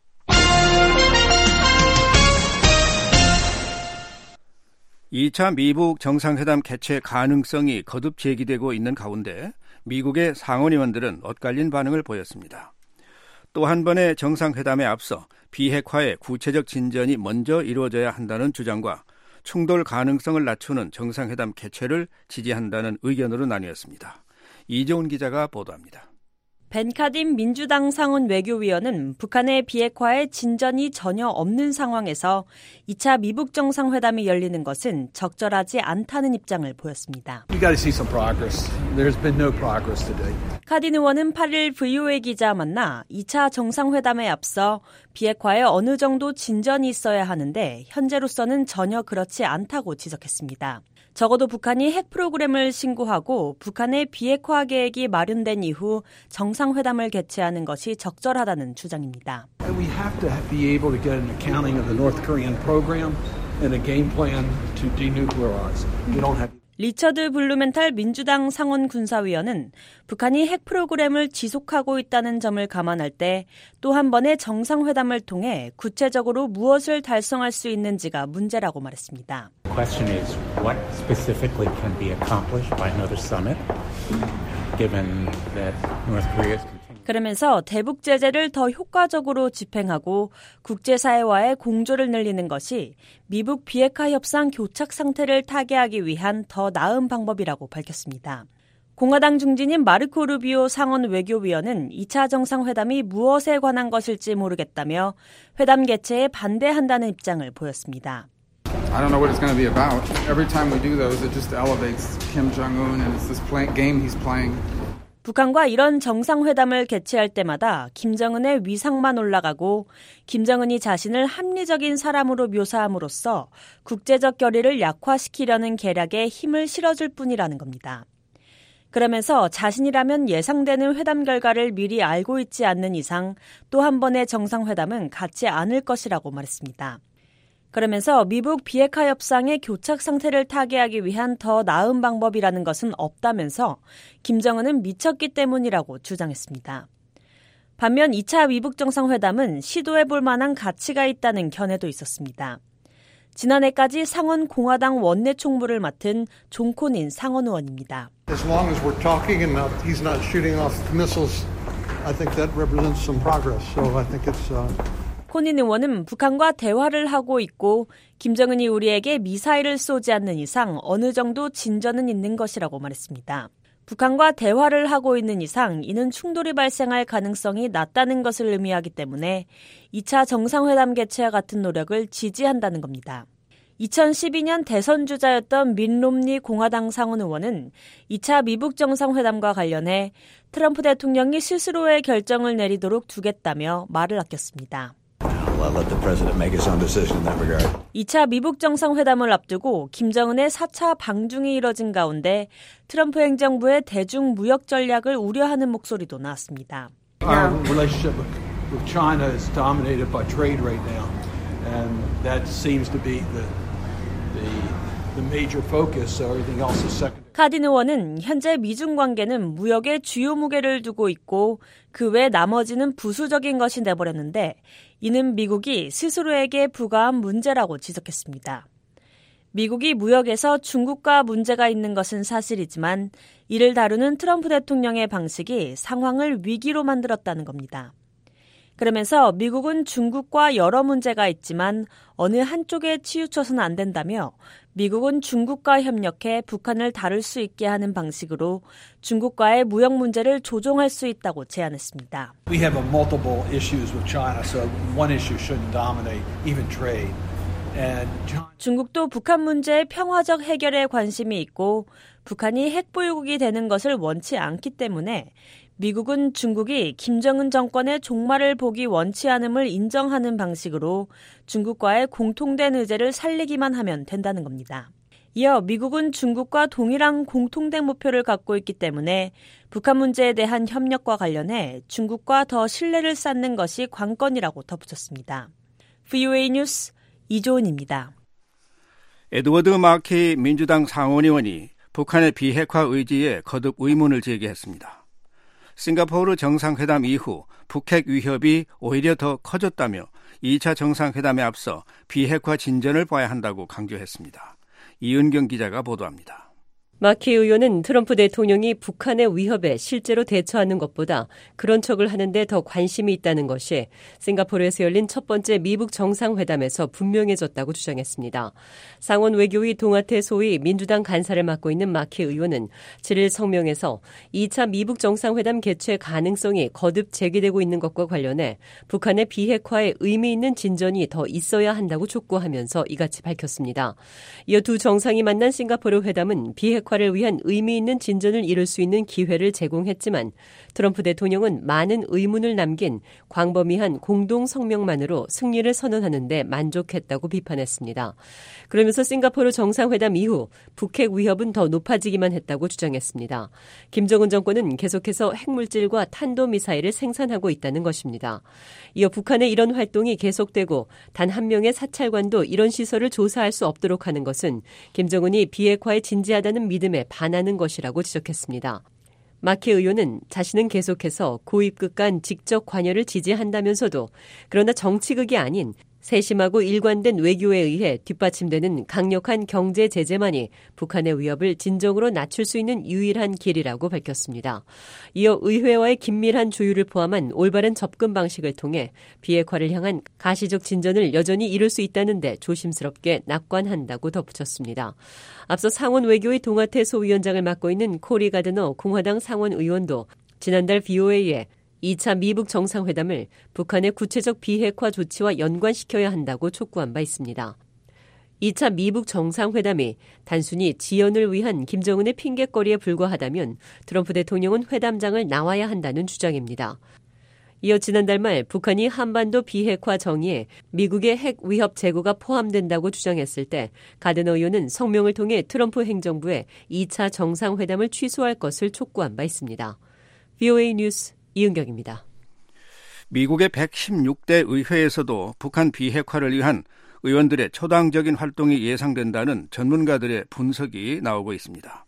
이 차 미북 정상회담 개최 가능성이 거듭 제기되고 있는 가운데 미국의 상원의원들은 엇갈린 반응을 보였습니다. 또 한 번의 정상회담에 앞서 비핵화의 구체적 진전이 먼저 이루어져야 한다는 주장과 충돌 가능성을 낮추는 정상회담 개최를 지지한다는 의견으로 나뉘었습니다. 이재훈 기자가 보도합니다. 벤 카딘 민주당 상원 외교위원은 북한의 비핵화에 진전이 전혀 없는 상황에서 이 차 미북 정상회담이 열리는 것은 적절하지 않다는 입장을 보였습니다. You got to see some progress. There's been no progress today. 카딘 의원은 팔 일 브이오에이 기자 만나 이 차 정상회담에 앞서 비핵화에 어느 정도 진전이 있어야 하는데 현재로서는 전혀 그렇지 않다고 지적했습니다. 적어도 북한이 핵 프로그램을 신고하고 북한의 비핵화 계획이 마련된 이후 정상회담을 개최하는 것이 적절하다는 주장입니다. We have to be able to get an accounting of the North Korean program and a game plan to denuclearize. We don't have 리처드 블루멘탈 민주당 상원 군사위원은 북한이 핵 프로그램을 지속하고 있다는 점을 감안할 때 또 한 번의 정상회담을 통해 구체적으로 무엇을 달성할 수 있는지가 문제라고 말했습니다. The question is what specifically can be accomplished by another summit, given that North Korea is 그러면서 대북 제재를 더 효과적으로 집행하고 국제사회와의 공조를 늘리는 것이 미북 비핵화 협상 교착 상태를 타개하기 위한 더 나은 방법이라고 밝혔습니다. 공화당 중진인 마르코 루비오 상원 외교위원은 이 차 정상회담이 무엇에 관한 것일지 모르겠다며 회담 개최에 반대한다는 입장을 보였습니다. I don't know what it's going to be about. Every time we do those, it just elevates Kim Jong-un and it's this play, game he's playing. 북한과 이런 정상회담을 개최할 때마다 김정은의 위상만 올라가고 김정은이 자신을 합리적인 사람으로 묘사함으로써 국제적 결의를 약화시키려는 계략에 힘을 실어줄 뿐이라는 겁니다. 그러면서 자신이라면 예상되는 회담 결과를 미리 알고 있지 않는 이상 또 한 번의 정상회담은 갖지 않을 것이라고 말했습니다. 그러면서 미북 비핵화 협상의 교착 상태를 타개하기 위한 더 나은 방법이라는 것은 없다면서 김정은은 미쳤기 때문이라고 주장했습니다. 반면 이 차 미북 정상회담은 시도해볼 만한 가치가 있다는 견해도 있었습니다. 지난해까지 상원 공화당 원내 총무를 맡은 존 코닌 상원 의원입니다. As long as we're talking and not, he's not shooting off missiles, I think that represents some progress. So I think it's uh... 코닌 의원은 북한과 대화를 하고 있고 김정은이 우리에게 미사일을 쏘지 않는 이상 어느 정도 진전은 있는 것이라고 말했습니다. 북한과 대화를 하고 있는 이상 이는 충돌이 발생할 가능성이 낮다는 것을 의미하기 때문에 이 차 정상회담 개최와 같은 노력을 지지한다는 겁니다. 이천십이 년 대선 주자였던 민 롬니 공화당 상원 의원은 이 차 미북 정상회담과 관련해 트럼프 대통령이 스스로의 결정을 내리도록 두겠다며 말을 아꼈습니다. 이 차 미북 정상회담을 앞두고 김정은의 사 차 방중이 이뤄진 가운데 트럼프 행정부의 대중 무역 전략을 우려하는 목소리도 나왔습니다. Our relationship with China is dominated by trade right now, and that seems to be the the the major focus. So everything else is secondary. 카딘 의원은 현재 미중 관계는 무역에 주요 무게를 두고 있고 그 외 나머지는 부수적인 것이 돼버렸는데 이는 미국이 스스로에게 부과한 문제라고 지적했습니다. 미국이 무역에서 중국과 문제가 있는 것은 사실이지만 이를 다루는 트럼프 대통령의 방식이 상황을 위기로 만들었다는 겁니다. 그러면서 미국은 중국과 여러 문제가 있지만 어느 한쪽에 치우쳐서는 안 된다며 미국은 중국과 협력해 북한을 다룰 수 있게 하는 방식으로 중국과의 무역 문제를 조정할 수 있다고 제안했습니다. We have multiple issues with China, so one issue shouldn't dominate even trade. And 중국도 북한 문제의 평화적 해결에 관심이 있고 북한이 핵보유국이 되는 것을 원치 않기 때문에 미국은 중국이 김정은 정권의 종말을 보기 원치 않음을 인정하는 방식으로 중국과의 공통된 의제를 살리기만 하면 된다는 겁니다. 이어 미국은 중국과 동일한 공통된 목표를 갖고 있기 때문에 북한 문제에 대한 협력과 관련해 중국과 더 신뢰를 쌓는 것이 관건이라고 덧붙였습니다. 브이오에이 뉴스 이조은입니다. 에드워드 마케이 민주당 상원의원이 북한의 비핵화 의지에 거듭 의문을 제기했습니다. 싱가포르 정상회담 이후 북핵 위협이 오히려 더 커졌다며 이 차 정상회담에 앞서 비핵화 진전을 봐야 한다고 강조했습니다. 이은경 기자가 보도합니다. 마케이 의원은 트럼프 대통령이 북한의 위협에 실제로 대처하는 것보다 그런 척을 하는데 더 관심이 있다는 것이 싱가포르에서 열린 첫 번째 미북 정상회담에서 분명해졌다고 주장했습니다. 상원 외교위 동아태 소위 민주당 간사를 맡고 있는 마케이 의원은 칠일 성명에서 이 차 미북 정상회담 개최 가능성이 거듭 제기되고 있는 것과 관련해 북한의 비핵화에 의미 있는 진전이 더 있어야 한다고 촉구하면서 이같이 밝혔습니다. 이어 두 정상이 만난 싱가포르 회담은 비핵화 를 위한 의미 있는 진전을 이룰 수 있는 기회를 제공했지만 트럼프 대통령은 많은 의문을 남긴 광범위한 공동 성명만으로 승리를 선언하는 데 만족했다고 비판했습니다. 그러면서 싱가포르 정상회담 이후 북핵 위협은 더 높아지기만 했다고 주장했습니다. 김정은 정권은 계속해서 핵물질과 탄도미사일을 생산하고 있다는 것입니다. 이어 북한의 이런 활동이 계속되고 단 한 명의 사찰관도 이런 시설을 조사할 수 없도록 하는 것은 김정은이 비핵화에 진지하다는 믿음에 반하는 것이라고 지적했습니다. 마케 의원은 자신은 계속해서 고위급 간 직접 관여를 지지한다면서도 그러나 정치극이 아닌 세심하고 일관된 외교에 의해 뒷받침되는 강력한 경제 제재만이 북한의 위협을 진정으로 낮출 수 있는 유일한 길이라고 밝혔습니다. 이어 의회와의 긴밀한 조율을 포함한 올바른 접근 방식을 통해 비핵화를 향한 가시적 진전을 여전히 이룰 수 있다는 데 조심스럽게 낙관한다고 덧붙였습니다. 앞서 상원 외교의 동아태 소위원장을 맡고 있는 코리 가드너 공화당 상원 의원도 지난달 브이오에이에 이 차 미북 정상회담을 북한의 구체적 비핵화 조치와 연관시켜야 한다고 촉구한 바 있습니다. 이 차 미북 정상회담이 단순히 지연을 위한 김정은의 핑계거리에 불과하다면 트럼프 대통령은 회담장을 나와야 한다는 주장입니다. 이어 지난달 말 북한이 한반도 비핵화 정의에 미국의 핵 위협 제고가 포함된다고 주장했을 때 가드너 의원은 성명을 통해 트럼프 행정부에 이 차 정상회담을 취소할 것을 촉구한 바 있습니다. 브이오에이 뉴스 이은경입니다. 미국의 백십육 대 의회에서도 북한 비핵화를 위한 의원들의 초당적인 활동이 예상된다는 전문가들의 분석이 나오고 있습니다.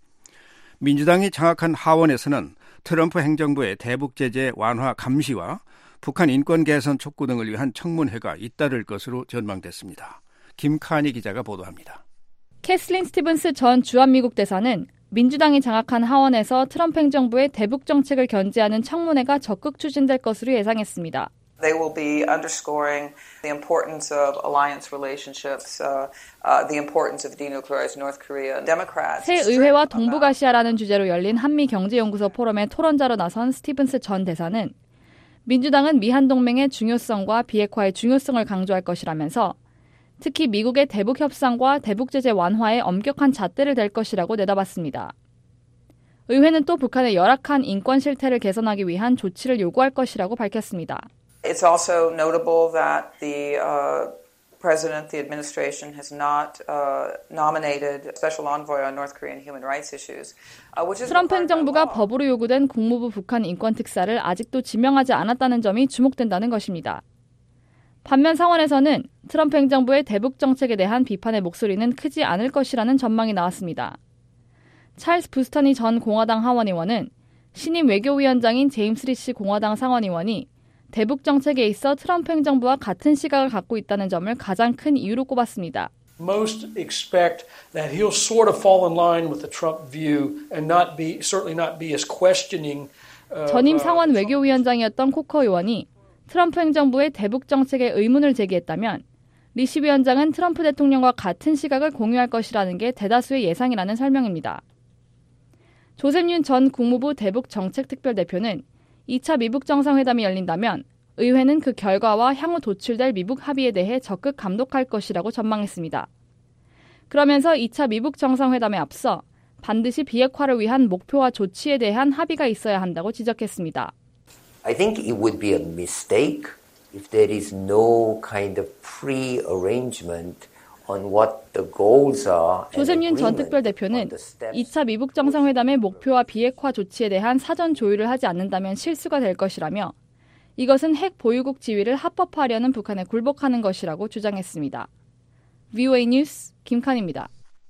민주당이 장악한 하원에서는 트럼프 행정부의 대북 제재 완화 감시와 북한 인권 개선 촉구 등을 위한 청문회가 잇따를 것으로 전망됐습니다. 김카니 기자가 보도합니다. 캐슬린 스티븐스 전 주한미국 대사는 민주당이 장악한 하원에서 트럼프 행정부의 대북 정책을 견제하는 청문회가 적극 추진될 것으로 예상했습니다. They will be underscoring the importance of alliance relationships, uh, uh, the importance of denuclearized North Korea. Democrats. 새 의회와 동북아시아라는 주제로 열린 한미경제연구소 포럼의 토론자로 나선 스티븐스 전 대사는 민주당은 미한동맹의 중요성과 비핵화의 중요성을 강조할 것이라면서 특히 미국의 대북 협상과 대북 제재 완화에 엄격한 잣대를 댈 것이라고 내다봤습니다. 의회는 또 북한의 열악한 인권 실태를 개선하기 위한 조치를 요구할 것이라고 밝혔습니다. It's also notable that the uh, president, the administration has not uh, nominated a special envoy on North Korean human rights issues. Uh, which is 트럼프 행정부가 법으로 요구된 국무부 북한 인권 특사를 아직도 지명하지 않았다는 점이 주목된다는 것입니다. 반면 상원에서는 트럼프 행정부의 대북 정책에 대한 비판의 목소리는 크지 않을 것이라는 전망이 나왔습니다. 찰스 부스터니 전 공화당 하원의원은 신임 외교위원장인 제임스 리시 공화당 상원의원이 대북 정책에 있어 트럼프 행정부와 같은 시각을 갖고 있다는 점을 가장 큰 이유로 꼽았습니다. Most expect that he'll sort of fall in line with the Trump view and not be certainly not be as questioning. 전임 상원 외교위원장이었던 코커 의원이 트럼프 행정부의 대북 정책에 의문을 제기했다면 리시 위원장은 트럼프 대통령과 같은 시각을 공유할 것이라는 게 대다수의 예상이라는 설명입니다. 조셉 윤 전 국무부 대북 정책 특별대표는 이 차 미북 정상회담이 열린다면 의회는 그 결과와 향후 도출될 미북 합의에 대해 적극 감독할 것이라고 전망했습니다. 그러면서 이 차 미북 정상회담에 앞서 반드시 비핵화를 위한 목표와 조치에 대한 합의가 있어야 한다고 지적했습니다. I think it would be a mistake if there is no kind of pre-arrangement on what the goals are. 조셉윤 전 특별대표는 이 차 미북 정상회담의 목표와 비핵화 조치에 대한 사전 조율을 하지 않는다면 실수가 될 것이라며 이것은 핵 보유국 지위를 합법화하려는 북한에 굴복하는 것이라고 주장했습니다. 브이오에이 뉴스 김칸입니다.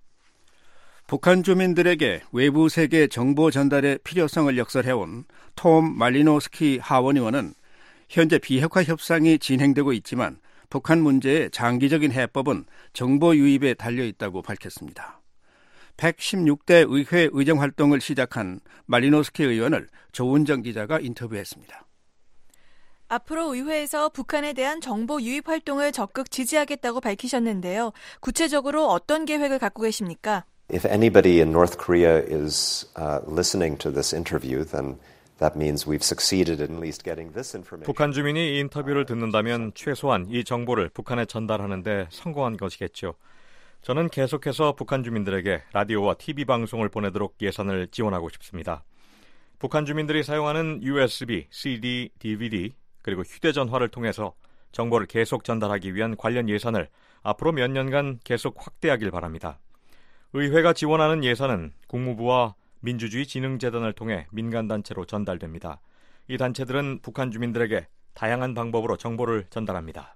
북한 주민들에게 외부 세계 정보 전달의 필요성을 역설해온 톰 말리노스키 하원 의원은 현재 비핵화 협상이 진행되고 있지만 북한 문제의 장기적인 해법은 정보 유입에 달려있다고 밝혔습니다. 백십육 대 의회 의정활동을 시작한 말리노스키 의원을 조은정 기자가 인터뷰했습니다. 앞으로 의회에서 북한에 대한 정보 유입 활동을 적극 지지하겠다고 밝히셨는데요. 구체적으로 어떤 계획을 갖고 계십니까? If anybody in North Korea is uh, listening to this interview, then that means we've succeeded in at least getting this information. 북한 주민이 이 인터뷰를 듣는다면 최소한 이 정보를 북한에 전달하는 데 성공한 것이겠죠. 저는 계속해서 북한 주민들에게 라디오와 티비 방송을 보내도록 예산을 지원하고 싶습니다. 북한 주민들이 사용하는 유에스비, 씨디, 디비디 그리고 휴대전화를 통해서 정보를 계속 전달하기 위한 관련 예산을 앞으로 몇 년간 계속 확대하길 바랍니다. 의회가 지원하는 예산은 국무부와 민주주의진흥재단을 통해 민간단체로 전달됩니다. 이 단체들은 북한 주민들에게 다양한 방법으로 정보를 전달합니다.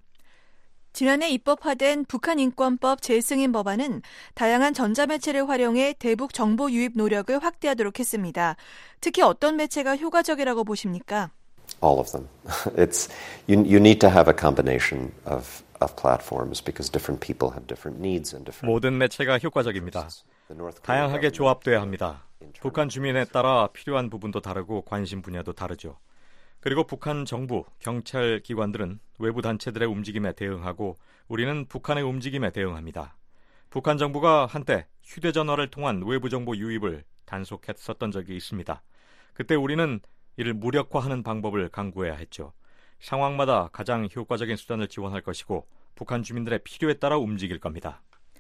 지난해 입법화된 북한인권법 재승인 법안은 다양한 전자매체를 활용해 대북 정보 유입 노력을 확대하도록 했습니다. 특히 어떤 매체가 효과적이라고 보십니까? All of them. It's you, you need to have a combination of of platforms because different people have different needs and different. 모든 매체가 효과적입니다. 다양하게 조합돼야 합니다. 북한 주민에 따라 필요한 부분도 다르고 관심 분야도 다르죠. 그리고 북한 정부, 경찰 기관들은 외부 단체들의 움직임에 대응하고 우리는 북한의 움직임에 대응합니다. 북한 정부가 한때 휴대전화를 통한 외부 정보 유입을 단속했었던 적이 있습니다. 그때 우리는 이를 무력화하는 방법을 강구해야 했죠. 상황마다 가장 효과적인 수단을 지원할 것이고 북한 주민들의 필요에 따라 움직일 겁니다.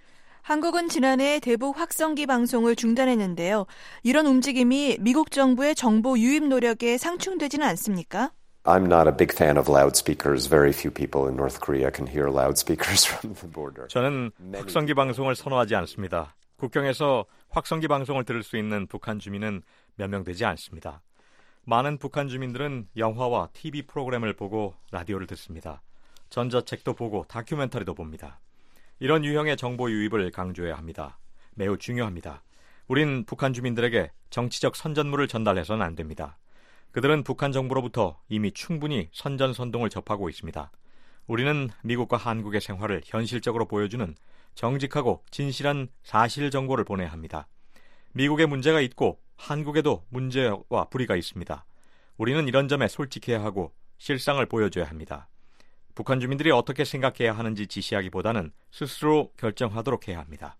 한국은 지난해 대북 확성기 방송을 중단했는데요. 이런 움직임이 미국 정부의 정보 유입 노력에 상충되지는 않습니까? I'm not a big fan of loudspeakers. Very few people in North Korea can hear loudspeakers from the border. 저는 확성기 방송을 선호하지 않습니다. 국경에서 확성기 방송을 들을 수 있는 북한 주민은 몇 명 되지 않습니다. 많은 북한 주민들은 영화와 티비 프로그램을 보고 라디오를 듣습니다. 전자책도 보고 다큐멘터리도 봅니다. 이런 유형의 정보 유입을 강조해야 합니다. 매우 중요합니다. 우린 북한 주민들에게 정치적 선전물을 전달해서는 안 됩니다. 그들은 북한 정부로부터 이미 충분히 선전선동을 접하고 있습니다. 우리는 미국과 한국의 생활을 현실적으로 보여주는 정직하고 진실한 사실 정보를 보내야 합니다. 미국에 문제가 있고 한국에도 문제와 불의가 있습니다. 우리는 이런 점에 솔직해야 하고 실상을 보여줘야 합니다. 북한 주민들이 어떻게 생각해야 하는지 지시하기보다는 스스로 결정하도록 해야 합니다.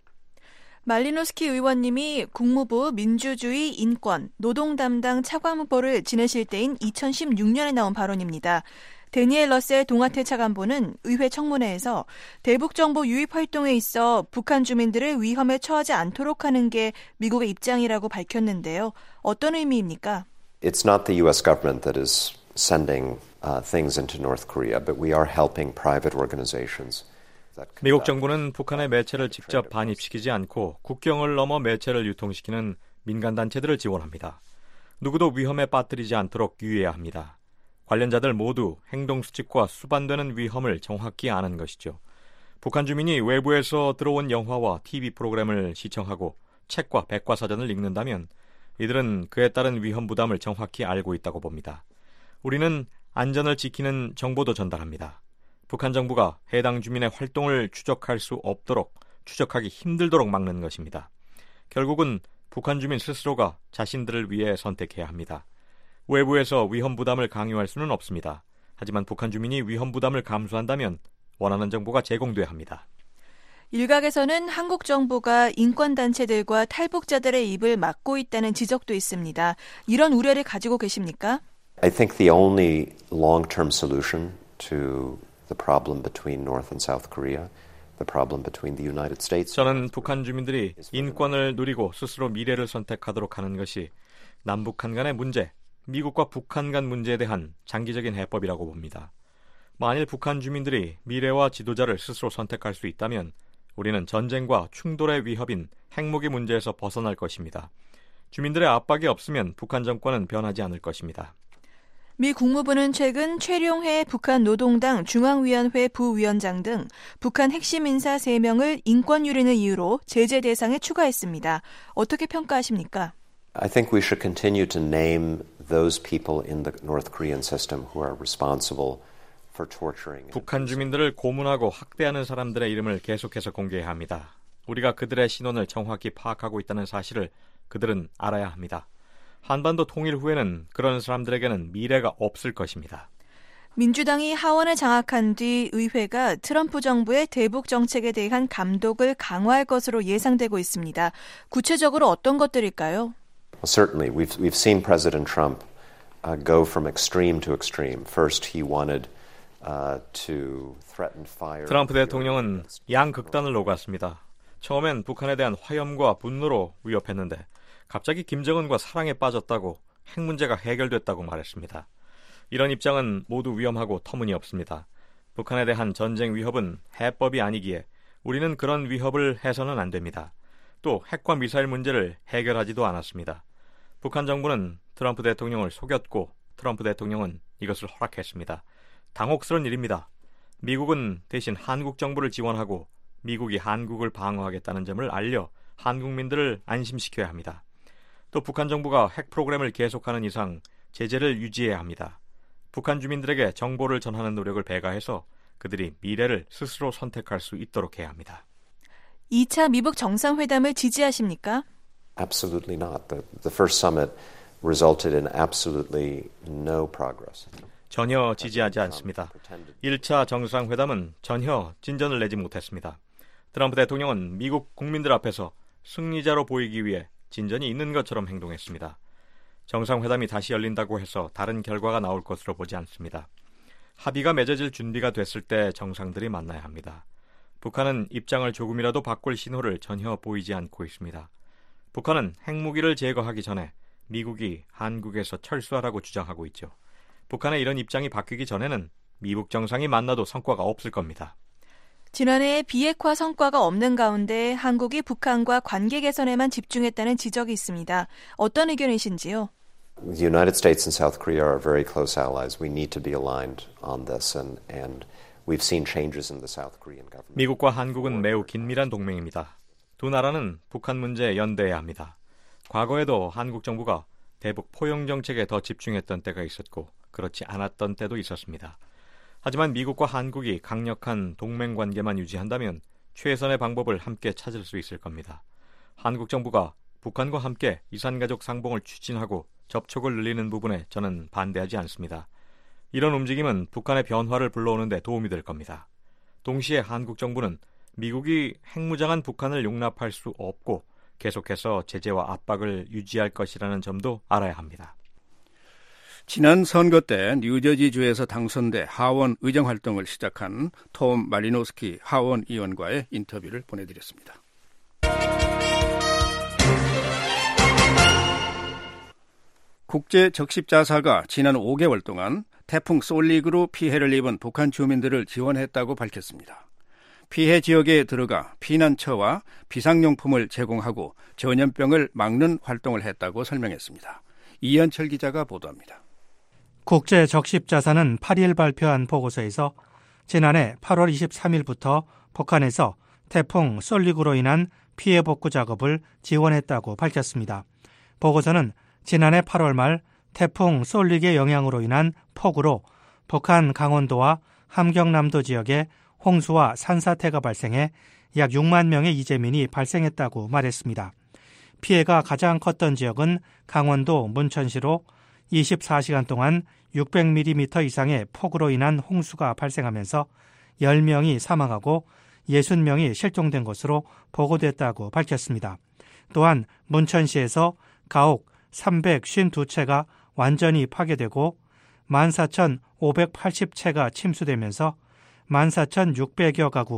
말리노스키 의원님이 국무부 민주주의, 인권, 노동 담당 차관보를 지내실 때인 이천십육 년에 나온 발언입니다. 데니엘 러셀 동아태 차관보는 의회 청문회에서 대북 정보 유입 활동에 있어 북한 주민들을 위험에 처하지 않도록 하는 게 미국의 입장이라고 밝혔는데요. 어떤 의미입니까? It's not the U S government that is sending uh, things into North Korea, but we are helping private organizations. 미국 정부는 북한의 매체를 직접 반입시키지 않고 국경을 넘어 매체를 유통시키는 민간단체들을 지원합니다. 누구도 위험에 빠뜨리지 않도록 유의해야 합니다. 관련자들 모두 행동수칙과 수반되는 위험을 정확히 아는 것이죠. 북한 주민이 외부에서 들어온 영화와 티비 프로그램을 시청하고 책과 백과사전을 읽는다면 이들은 그에 따른 위험 부담을 정확히 알고 있다고 봅니다. 우리는 안전을 지키는 정보도 전달합니다. 북한 정부가 해당 주민의 활동을 추적할 수 없도록, 추적하기 힘들도록 막는 것입니다. 결국은 북한 주민 스스로가 자신들을 위해 선택해야 합니다. 외부에서 위험 부담을 강요할 수는 없습니다. 하지만 북한 주민이 위험 부담을 감수한다면 원하는 정보가 제공돼야 합니다. 일각에서는 한국 정부가 인권단체들과 탈북자들의 입을 막고 있다는 지적도 있습니다. 이런 우려를 가지고 계십니까? I think the only long-term solution to the problem between North and South Korea the problem between the United States. 저는 북한 주민들이 인권을 누리고 스스로 미래를 선택하도록 하는 것이 남북한 간의 문제, 미국과 북한 간 문제에 대한 장기적인 해법이라고 봅니다. 만일 북한 주민들이 미래와 지도자를 스스로 선택할 수 있다면 우리는 전쟁과 충돌의 위협인 핵무기 문제에서 벗어날 것입니다. 주민들의 압박이 없으면 북한 정권은 변하지 않을 것입니다. 미 국무부는 최근 최룡해 북한 노동당 중앙위원회 부위원장 등 북한 핵심 인사 세 명을 인권 유린을 이유로 제재 대상에 추가했습니다. 어떻게 평가하십니까? I think we should continue to name those people in the North Korean system who are responsible for torturing. 북한 주민들을 고문하고 학대하는 사람들의 이름을 계속해서 공개해야 합니다. 우리가 그들의 신원을 정확히 파악하고 있다는 사실을 그들은 알아야 합니다. 한반도 통일 후에는 그런 사람들에게는 미래가 없을 것입니다. 민주당이 하원을 장악한 뒤 의회가 트럼프 정부의 대북 정책에 대한 감독을 강화할 것으로 예상되고 있습니다. 구체적으로 어떤 것들일까요? Well, certainly, we've we've seen President Trump uh, go from extreme to extreme. First, he wanted uh, to threaten fire. 트럼프 대통령은 양극단을 오갔습니다. 처음엔 북한에 대한 화염과 분노로 위협했는데 갑자기 김정은과 사랑에 빠졌다고 핵 문제가 해결됐다고 말했습니다. 이런 입장은 모두 위험하고 터무니없습니다. 북한에 대한 전쟁 위협은 해법이 아니기에 우리는 그런 위협을 해서는 안 됩니다. 또 핵과 미사일 문제를 해결하지도 않았습니다. 북한 정부는 트럼프 대통령을 속였고 트럼프 대통령은 이것을 허락했습니다. 당혹스러운 일입니다. 미국은 대신 한국 정부를 지원하고 미국이 한국을 방어하겠다는 점을 알려 한국민들을 안심시켜야 합니다. 또 북한 정부가 핵 프로그램을 계속하는 이상 제재를 유지해야 합니다. 북한 주민들에게 정보를 전하는 노력을 배가해서 그들이 미래를 스스로 선택할 수 있도록 해야 합니다. 이 차 미북 정상회담을 지지하십니까? Absolutely not. The, the first summit resulted in absolutely no progress. 전혀 지지하지 않습니다. 일 차 정상회담은 전혀 진전을 내지 못했습니다. 트럼프 대통령은 미국 국민들 앞에서 승리자로 보이기 위해 진전이 있는 것처럼 행동했습니다. 정상회담이 다시 열린다고 해서 다른 결과가 나올 것으로 보지 않습니다. 합의가 맺어질 준비가 됐을 때 정상들이 만나야 합니다. 북한은 입장을 조금이라도 바꿀 신호를 전혀 보이지 않고 있습니다. 북한은 핵무기를 제거하기 전에 미국이 한국에서 철수하라고 주장하고 있죠. 북한의 이런 입장이 바뀌기 전에는 미북 정상이 만나도 성과가 없을 겁니다. 지난해 비핵화 성과가 없는 가운데 한국이 북한과 관계 개선에만 집중했다는 지적이 있습니다. 어떤 의견이신지요? The United States and South Korea are very close allies. We need to be aligned on this, and and we've seen changes in the South Korean government. 미국과 한국은 매우 긴밀한 동맹입니다. 두 나라는 북한 문제에 연대해야 합니다. 과거에도 한국 정부가 대북 포용 정책에 더 집중했던 때가 있었고 그렇지 않았던 때도 있었습니다. 하지만 미국과 한국이 강력한 동맹 관계만 유지한다면 최선의 방법을 함께 찾을 수 있을 겁니다. 한국 정부가 북한과 함께 이산가족 상봉을 추진하고 접촉을 늘리는 부분에 저는 반대하지 않습니다. 이런 움직임은 북한의 변화를 불러오는 데 도움이 될 겁니다. 동시에 한국 정부는 미국이 핵무장한 북한을 용납할 수 없고 계속해서 제재와 압박을 유지할 것이라는 점도 알아야 합니다. 지난 선거 때 뉴저지주에서 당선돼 하원 의정 활동을 시작한 톰 말리노스키 하원 의원과의 인터뷰를 보내드렸습니다. 국제 적십자사가 지난 오 개월 동안 태풍 솔릭으로 피해를 입은 북한 주민들을 지원했다고 밝혔습니다. 피해 지역에 들어가 피난처와 비상용품을 제공하고 전염병을 막는 활동을 했다고 설명했습니다. 이현철 기자가 보도합니다. 국제 적십자사는 팔 일 발표한 보고서에서 지난해 팔월 이십삼일부터 북한에서 태풍 솔릭으로 인한 피해 복구 작업을 지원했다고 밝혔습니다. 보고서는 지난해 팔월 말 태풍 솔릭의 영향으로 인한 폭우로 북한 강원도와 함경남도 지역에 홍수와 산사태가 발생해 약 육만 명의 이재민이 발생했다고 말했습니다. 피해가 가장 컸던 지역은 강원도 문천시로 이십사 시간 동안 육백 밀리미터 이상의 폭우로 인한 홍수가 발생하면서 열 명이 사망하고 육십 명이 실종된 것으로 보고됐다고 밝혔습니다. 또한 문천시에서 가옥 삼백오십이 채가 완전히 파괴되고 만 사천오백팔십 채가 침수되면서 만 사천육백여 가구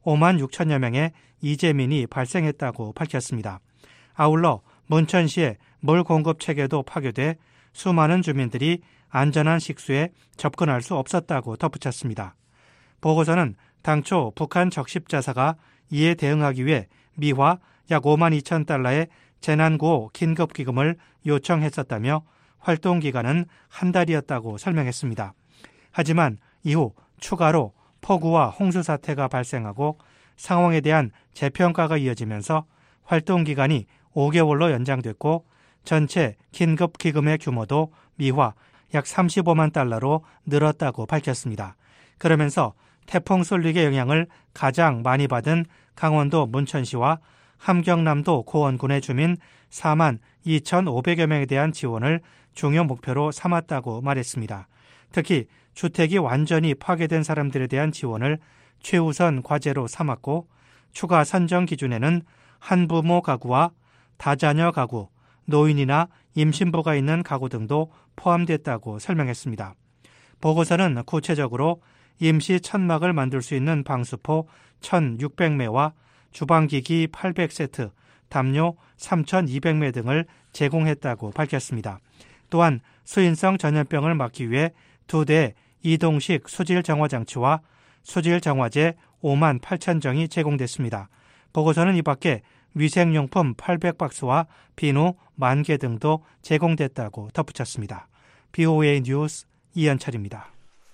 오만 육천여 명의 이재민이 발생했다고 밝혔습니다. 아울러 문천시의 물 공급 체계도 파괴돼 수많은 주민들이 안전한 식수에 접근할 수 없었다고 덧붙였습니다. 보고서는 당초 북한 적십자사가 이에 대응하기 위해 미화 약 오만 이천 달러의 재난구호 긴급기금을 요청했었다며 활동기간은 한 달이었다고 설명했습니다. 하지만 이후 추가로 폭우와 홍수 사태가 발생하고 상황에 대한 재평가가 이어지면서 활동기간이 오 개월로 연장됐고 전체 긴급기금의 규모도 미화 약 삼십오만 달러로 늘었다고 밝혔습니다. 그러면서 태풍 쏠릭의 영향을 가장 많이 받은 강원도 문천시와 함경남도 고원군의 주민 사만 이천오백여 명에 대한 지원을 중요 목표로 삼았다고 말했습니다. 특히 주택이 완전히 파괴된 사람들에 대한 지원을 최우선 과제로 삼았고 추가 선정 기준에는 한부모 가구와 다자녀 가구, 노인이나 임신부가 있는 가구 등도 포함됐다고 설명했습니다. 보고서는 구체적으로 임시 천막을 만들 수 있는 방수포 천육백 매와 주방기기 팔백 세트, 담요 삼천이백 매 등을 제공했다고 밝혔습니다. 또한 수인성 전염병을 막기 위해 두 대의 이동식 수질 정화 장치와 수질 정화제 오만 팔천 정이 제공됐습니다. 보고서는 이 밖에 위생용품 팔백 박스와 비누 만 개 등도 제공됐다고 덧붙였습니다. 비오에이 뉴스 이현철입니다.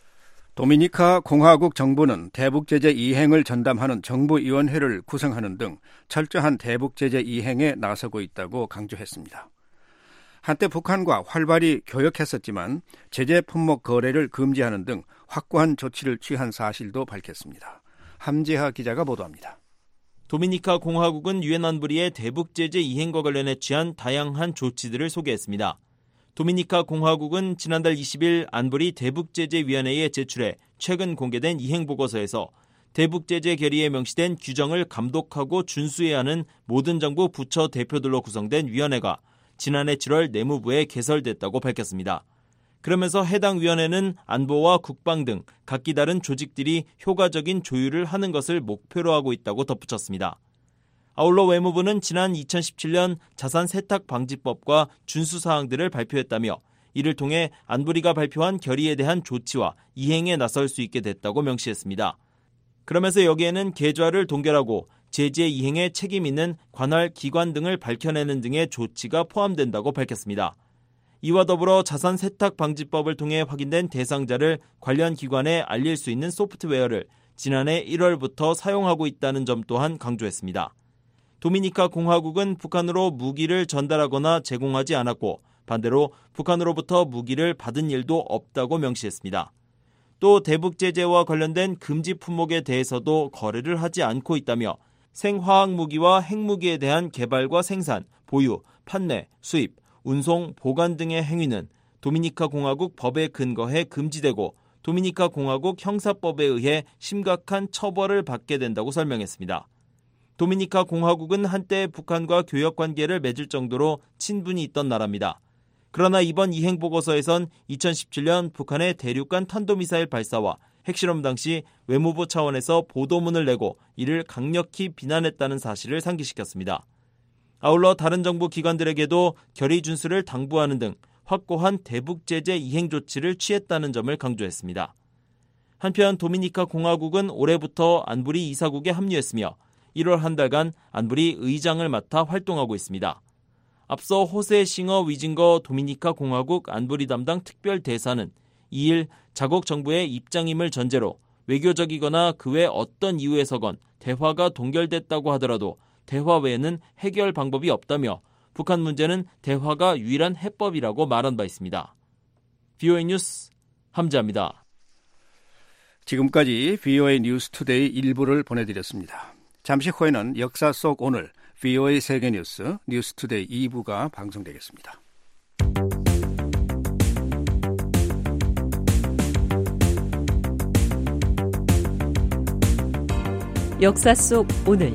도미니카 공화국 정부는 대북제재 이행을 전담하는 정부위원회를 구성하는 등 철저한 대북제재 이행에 나서고 있다고 강조했습니다. 한때 북한과 활발히 교역했었지만 제재 품목 거래를 금지하는 등 확고한 조치를 취한 사실도 밝혔습니다. 함지하 기자가 보도합니다. 도미니카 공화국은 유엔 안보리의 대북제재 이행과 관련해 취한 다양한 조치들을 소개했습니다. 도미니카 공화국은 지난달 이십 일 안보리 대북제재위원회에 제출해 최근 공개된 이행보고서에서 대북제재 결의에 명시된 규정을 감독하고 준수해야 하는 모든 정부 부처 대표들로 구성된 위원회가 지난해 칠월 내무부에 개설됐다고 밝혔습니다. 그러면서 해당 위원회는 안보와 국방 등 각기 다른 조직들이 효과적인 조율을 하는 것을 목표로 하고 있다고 덧붙였습니다. 아울러 외무부는 지난 이천십칠 년 자산 세탁 방지법과 준수 사항들을 발표했다며 이를 통해 안보리가 발표한 결의에 대한 조치와 이행에 나설 수 있게 됐다고 명시했습니다. 그러면서 여기에는 계좌를 동결하고 제재 이행에 책임 있는 관할 기관 등을 밝혀내는 등의 조치가 포함된다고 밝혔습니다. 이와 더불어 자산 세탁 방지법을 통해 확인된 대상자를 관련 기관에 알릴 수 있는 소프트웨어를 지난해 일월부터 사용하고 있다는 점 또한 강조했습니다. 도미니카 공화국은 북한으로 무기를 전달하거나 제공하지 않았고 반대로 북한으로부터 무기를 받은 일도 없다고 명시했습니다. 또 대북 제재와 관련된 금지 품목에 대해서도 거래를 하지 않고 있다며 생화학 무기와 핵무기에 대한 개발과 생산, 보유, 판매, 수입, 운송, 보관 등의 행위는 도미니카 공화국 법에 근거해 금지되고 도미니카 공화국 형사법에 의해 심각한 처벌을 받게 된다고 설명했습니다. 도미니카 공화국은 한때 북한과 교역 관계를 맺을 정도로 친분이 있던 나라입니다. 그러나 이번 이행보고서에선 이천십칠 년 북한의 대륙간 탄도미사일 발사와 핵실험 당시 외무부 차원에서 보도문을 내고 이를 강력히 비난했다는 사실을 상기시켰습니다. 아울러 다른 정부 기관들에게도 결의 준수를 당부하는 등 확고한 대북제재 이행 조치를 취했다는 점을 강조했습니다. 한편 도미니카 공화국은 올해부터 안보리 이사국에 합류했으며 일월 한 달간 안보리 의장을 맡아 활동하고 있습니다. 앞서 호세 싱어 위징거 도미니카 공화국 안보리 담당 특별 대사는 이 일 자국 정부의 입장임을 전제로 외교적이거나 그 외 어떤 이유에서건 대화가 동결됐다고 하더라도 대화 외에는 해결 방법이 없다며 북한 문제는 대화가 유일한 해법이라고 말한 바 있습니다. 비오에이 뉴스 함지아입니다. 지금까지 비오에이 뉴스 투데이 일부를 보내드렸습니다. 잠시 후에는 역사 속 오늘 비오에이 세계뉴스 뉴스 투데이 이 부가 방송되겠습니다. 역사 속 오늘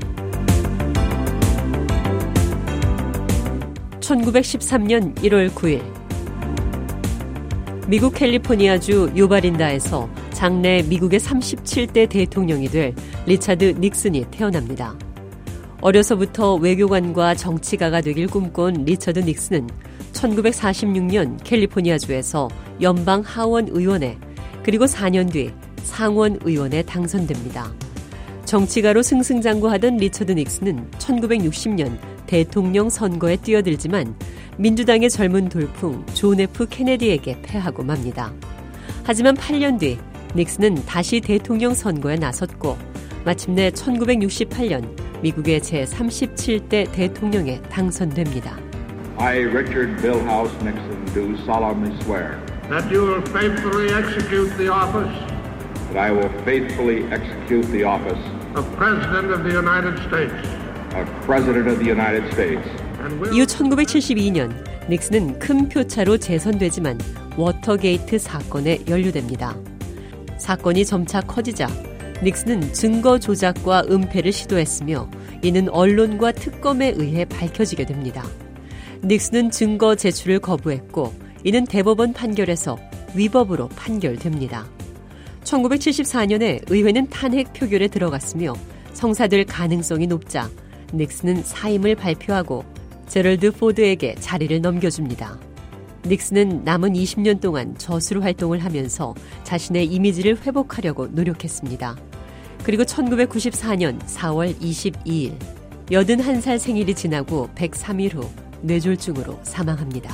천구백십삼 년 일월 구일 미국 캘리포니아주 유바린다에서 장래 미국의 삼십칠 대 대통령이 될 리차드 닉슨이 태어납니다. 어려서부터 외교관과 정치가가 되길 꿈꾼 리처드 닉슨은 천구백사십육 년 캘리포니아주에서 연방 하원 의원에 그리고 사 년 뒤 상원 의원에 당선됩니다. 정치가로 승승장구하던 리처드 닉슨은 천구백육십 년 대통령 선거에 뛰어들지만 민주당의 젊은 돌풍 존 에프 케네디에게 패하고 맙니다. 하지만 팔 년 뒤 닉슨은 다시 대통령 선거에 나섰고 마침내 천구백육십팔 년 미국의 제삼십칠 대 대통령에 당선됩니다. I, Richard Milhouse Nixon, do solemnly swear that you will faithfully execute the office that I will faithfully execute the office of President of the United States. of President of the United States. 이후 천구백칠십이 년 닉슨은 큰 표차로 재선되지만 워터게이트 사건에 연루됩니다. 사건이 점차 커지자 닉슨은 증거 조작과 은폐를 시도했으며 이는 언론과 특검에 의해 밝혀지게 됩니다. 닉슨은 증거 제출을 거부했고 이는 대법원 판결에서 위법으로 판결됩니다. 천구백칠십사 년에 의회는 탄핵 표결에 들어갔으며 성사될 가능성이 높자 닉슨은 사임을 발표하고 제럴드 포드에게 자리를 넘겨줍니다. 닉슨은 남은 이십 년 동안 저수로 활동을 하면서 자신의 이미지를 회복하려고 노력했습니다. 그리고 천구백구십사 년 사월 이십이일 여든한 살 생일이 지나고 백삼 일 후 뇌졸중으로 사망합니다.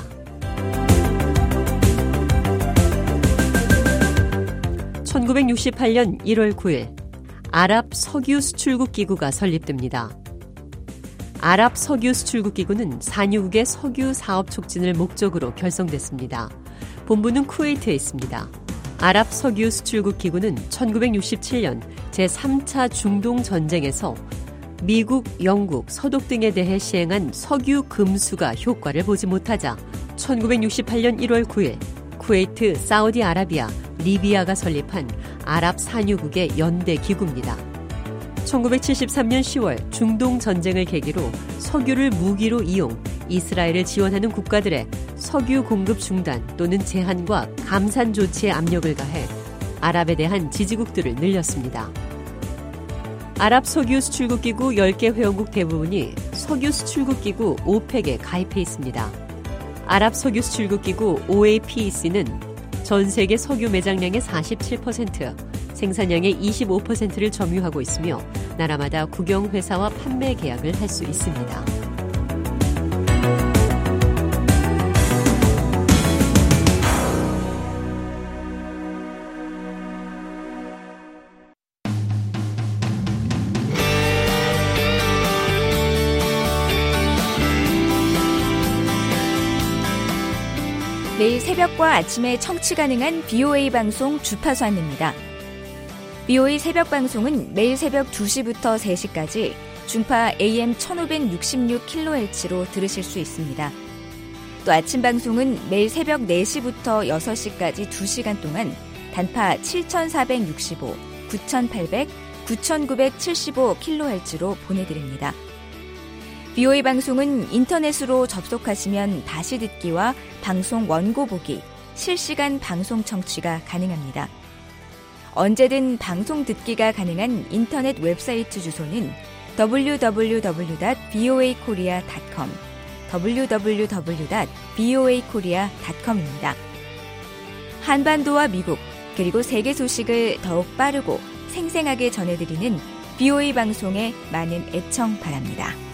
천구백육십팔 년 일월 구일 아랍 석유 수출국 기구가 설립됩니다. 아랍 석유 수출국 기구는 산유국의 석유 사업 촉진을 목적으로 결성됐습니다. 본부는 쿠웨이트에 있습니다. 아랍 석유 수출국 기구는 천구백육십칠 년 제삼 차 중동 전쟁에서 미국, 영국, 서독 등에 대해 시행한 석유 금수가 효과를 보지 못하자 천구백육십팔 년 일월 구일 쿠웨이트, 사우디아라비아, 리비아가 설립한 아랍 산유국의 연대 기구입니다. 천구백칠십삼 년 시월 중동 전쟁을 계기로 석유를 무기로 이용, 이스라엘을 지원하는 국가들의 석유 공급 중단 또는 제한과 감산 조치에 압력을 가해 아랍에 대한 지지국들을 늘렸습니다. 아랍 석유 수출국 기구 열 개 회원국 대부분이 석유 수출국 기구 오펙에 가입해 있습니다. 아랍 석유 수출국 기구 오에이피이씨는 전 세계 석유 매장량의 사십칠 퍼센트, 생산량의 이십오 퍼센트를 점유하고 있으며 나라마다 국영회사와 판매 계약을 할 수 있습니다. 매일 새벽과 아침에 청취 가능한 비오에이 방송 주파수 안내입니다. 비오에이 새벽 방송은 매일 새벽 두 시부터 세 시까지 중파 에이엠 천오백육십육 킬로헤르츠로 들으실 수 있습니다. 또 아침 방송은 매일 새벽 네 시부터 여섯 시까지 두 시간 동안 단파 칠천사백육십오, 구천팔백, 구천구백칠십오 킬로헤르츠로 보내드립니다. 비오에이 방송은 인터넷으로 접속하시면 다시 듣기와 방송 원고 보기, 실시간 방송 청취가 가능합니다. 언제든 방송 듣기가 가능한 인터넷 웹사이트 주소는 더블유 더블유 더블유 닷 비오에이 코리아 닷 컴, 더블유 더블유 더블유 닷 비오에이 코리아 닷 컴입니다. 한반도와 미국, 그리고 세계 소식을 더욱 빠르고 생생하게 전해드리는 비오에이 방송에 많은 애청 바랍니다.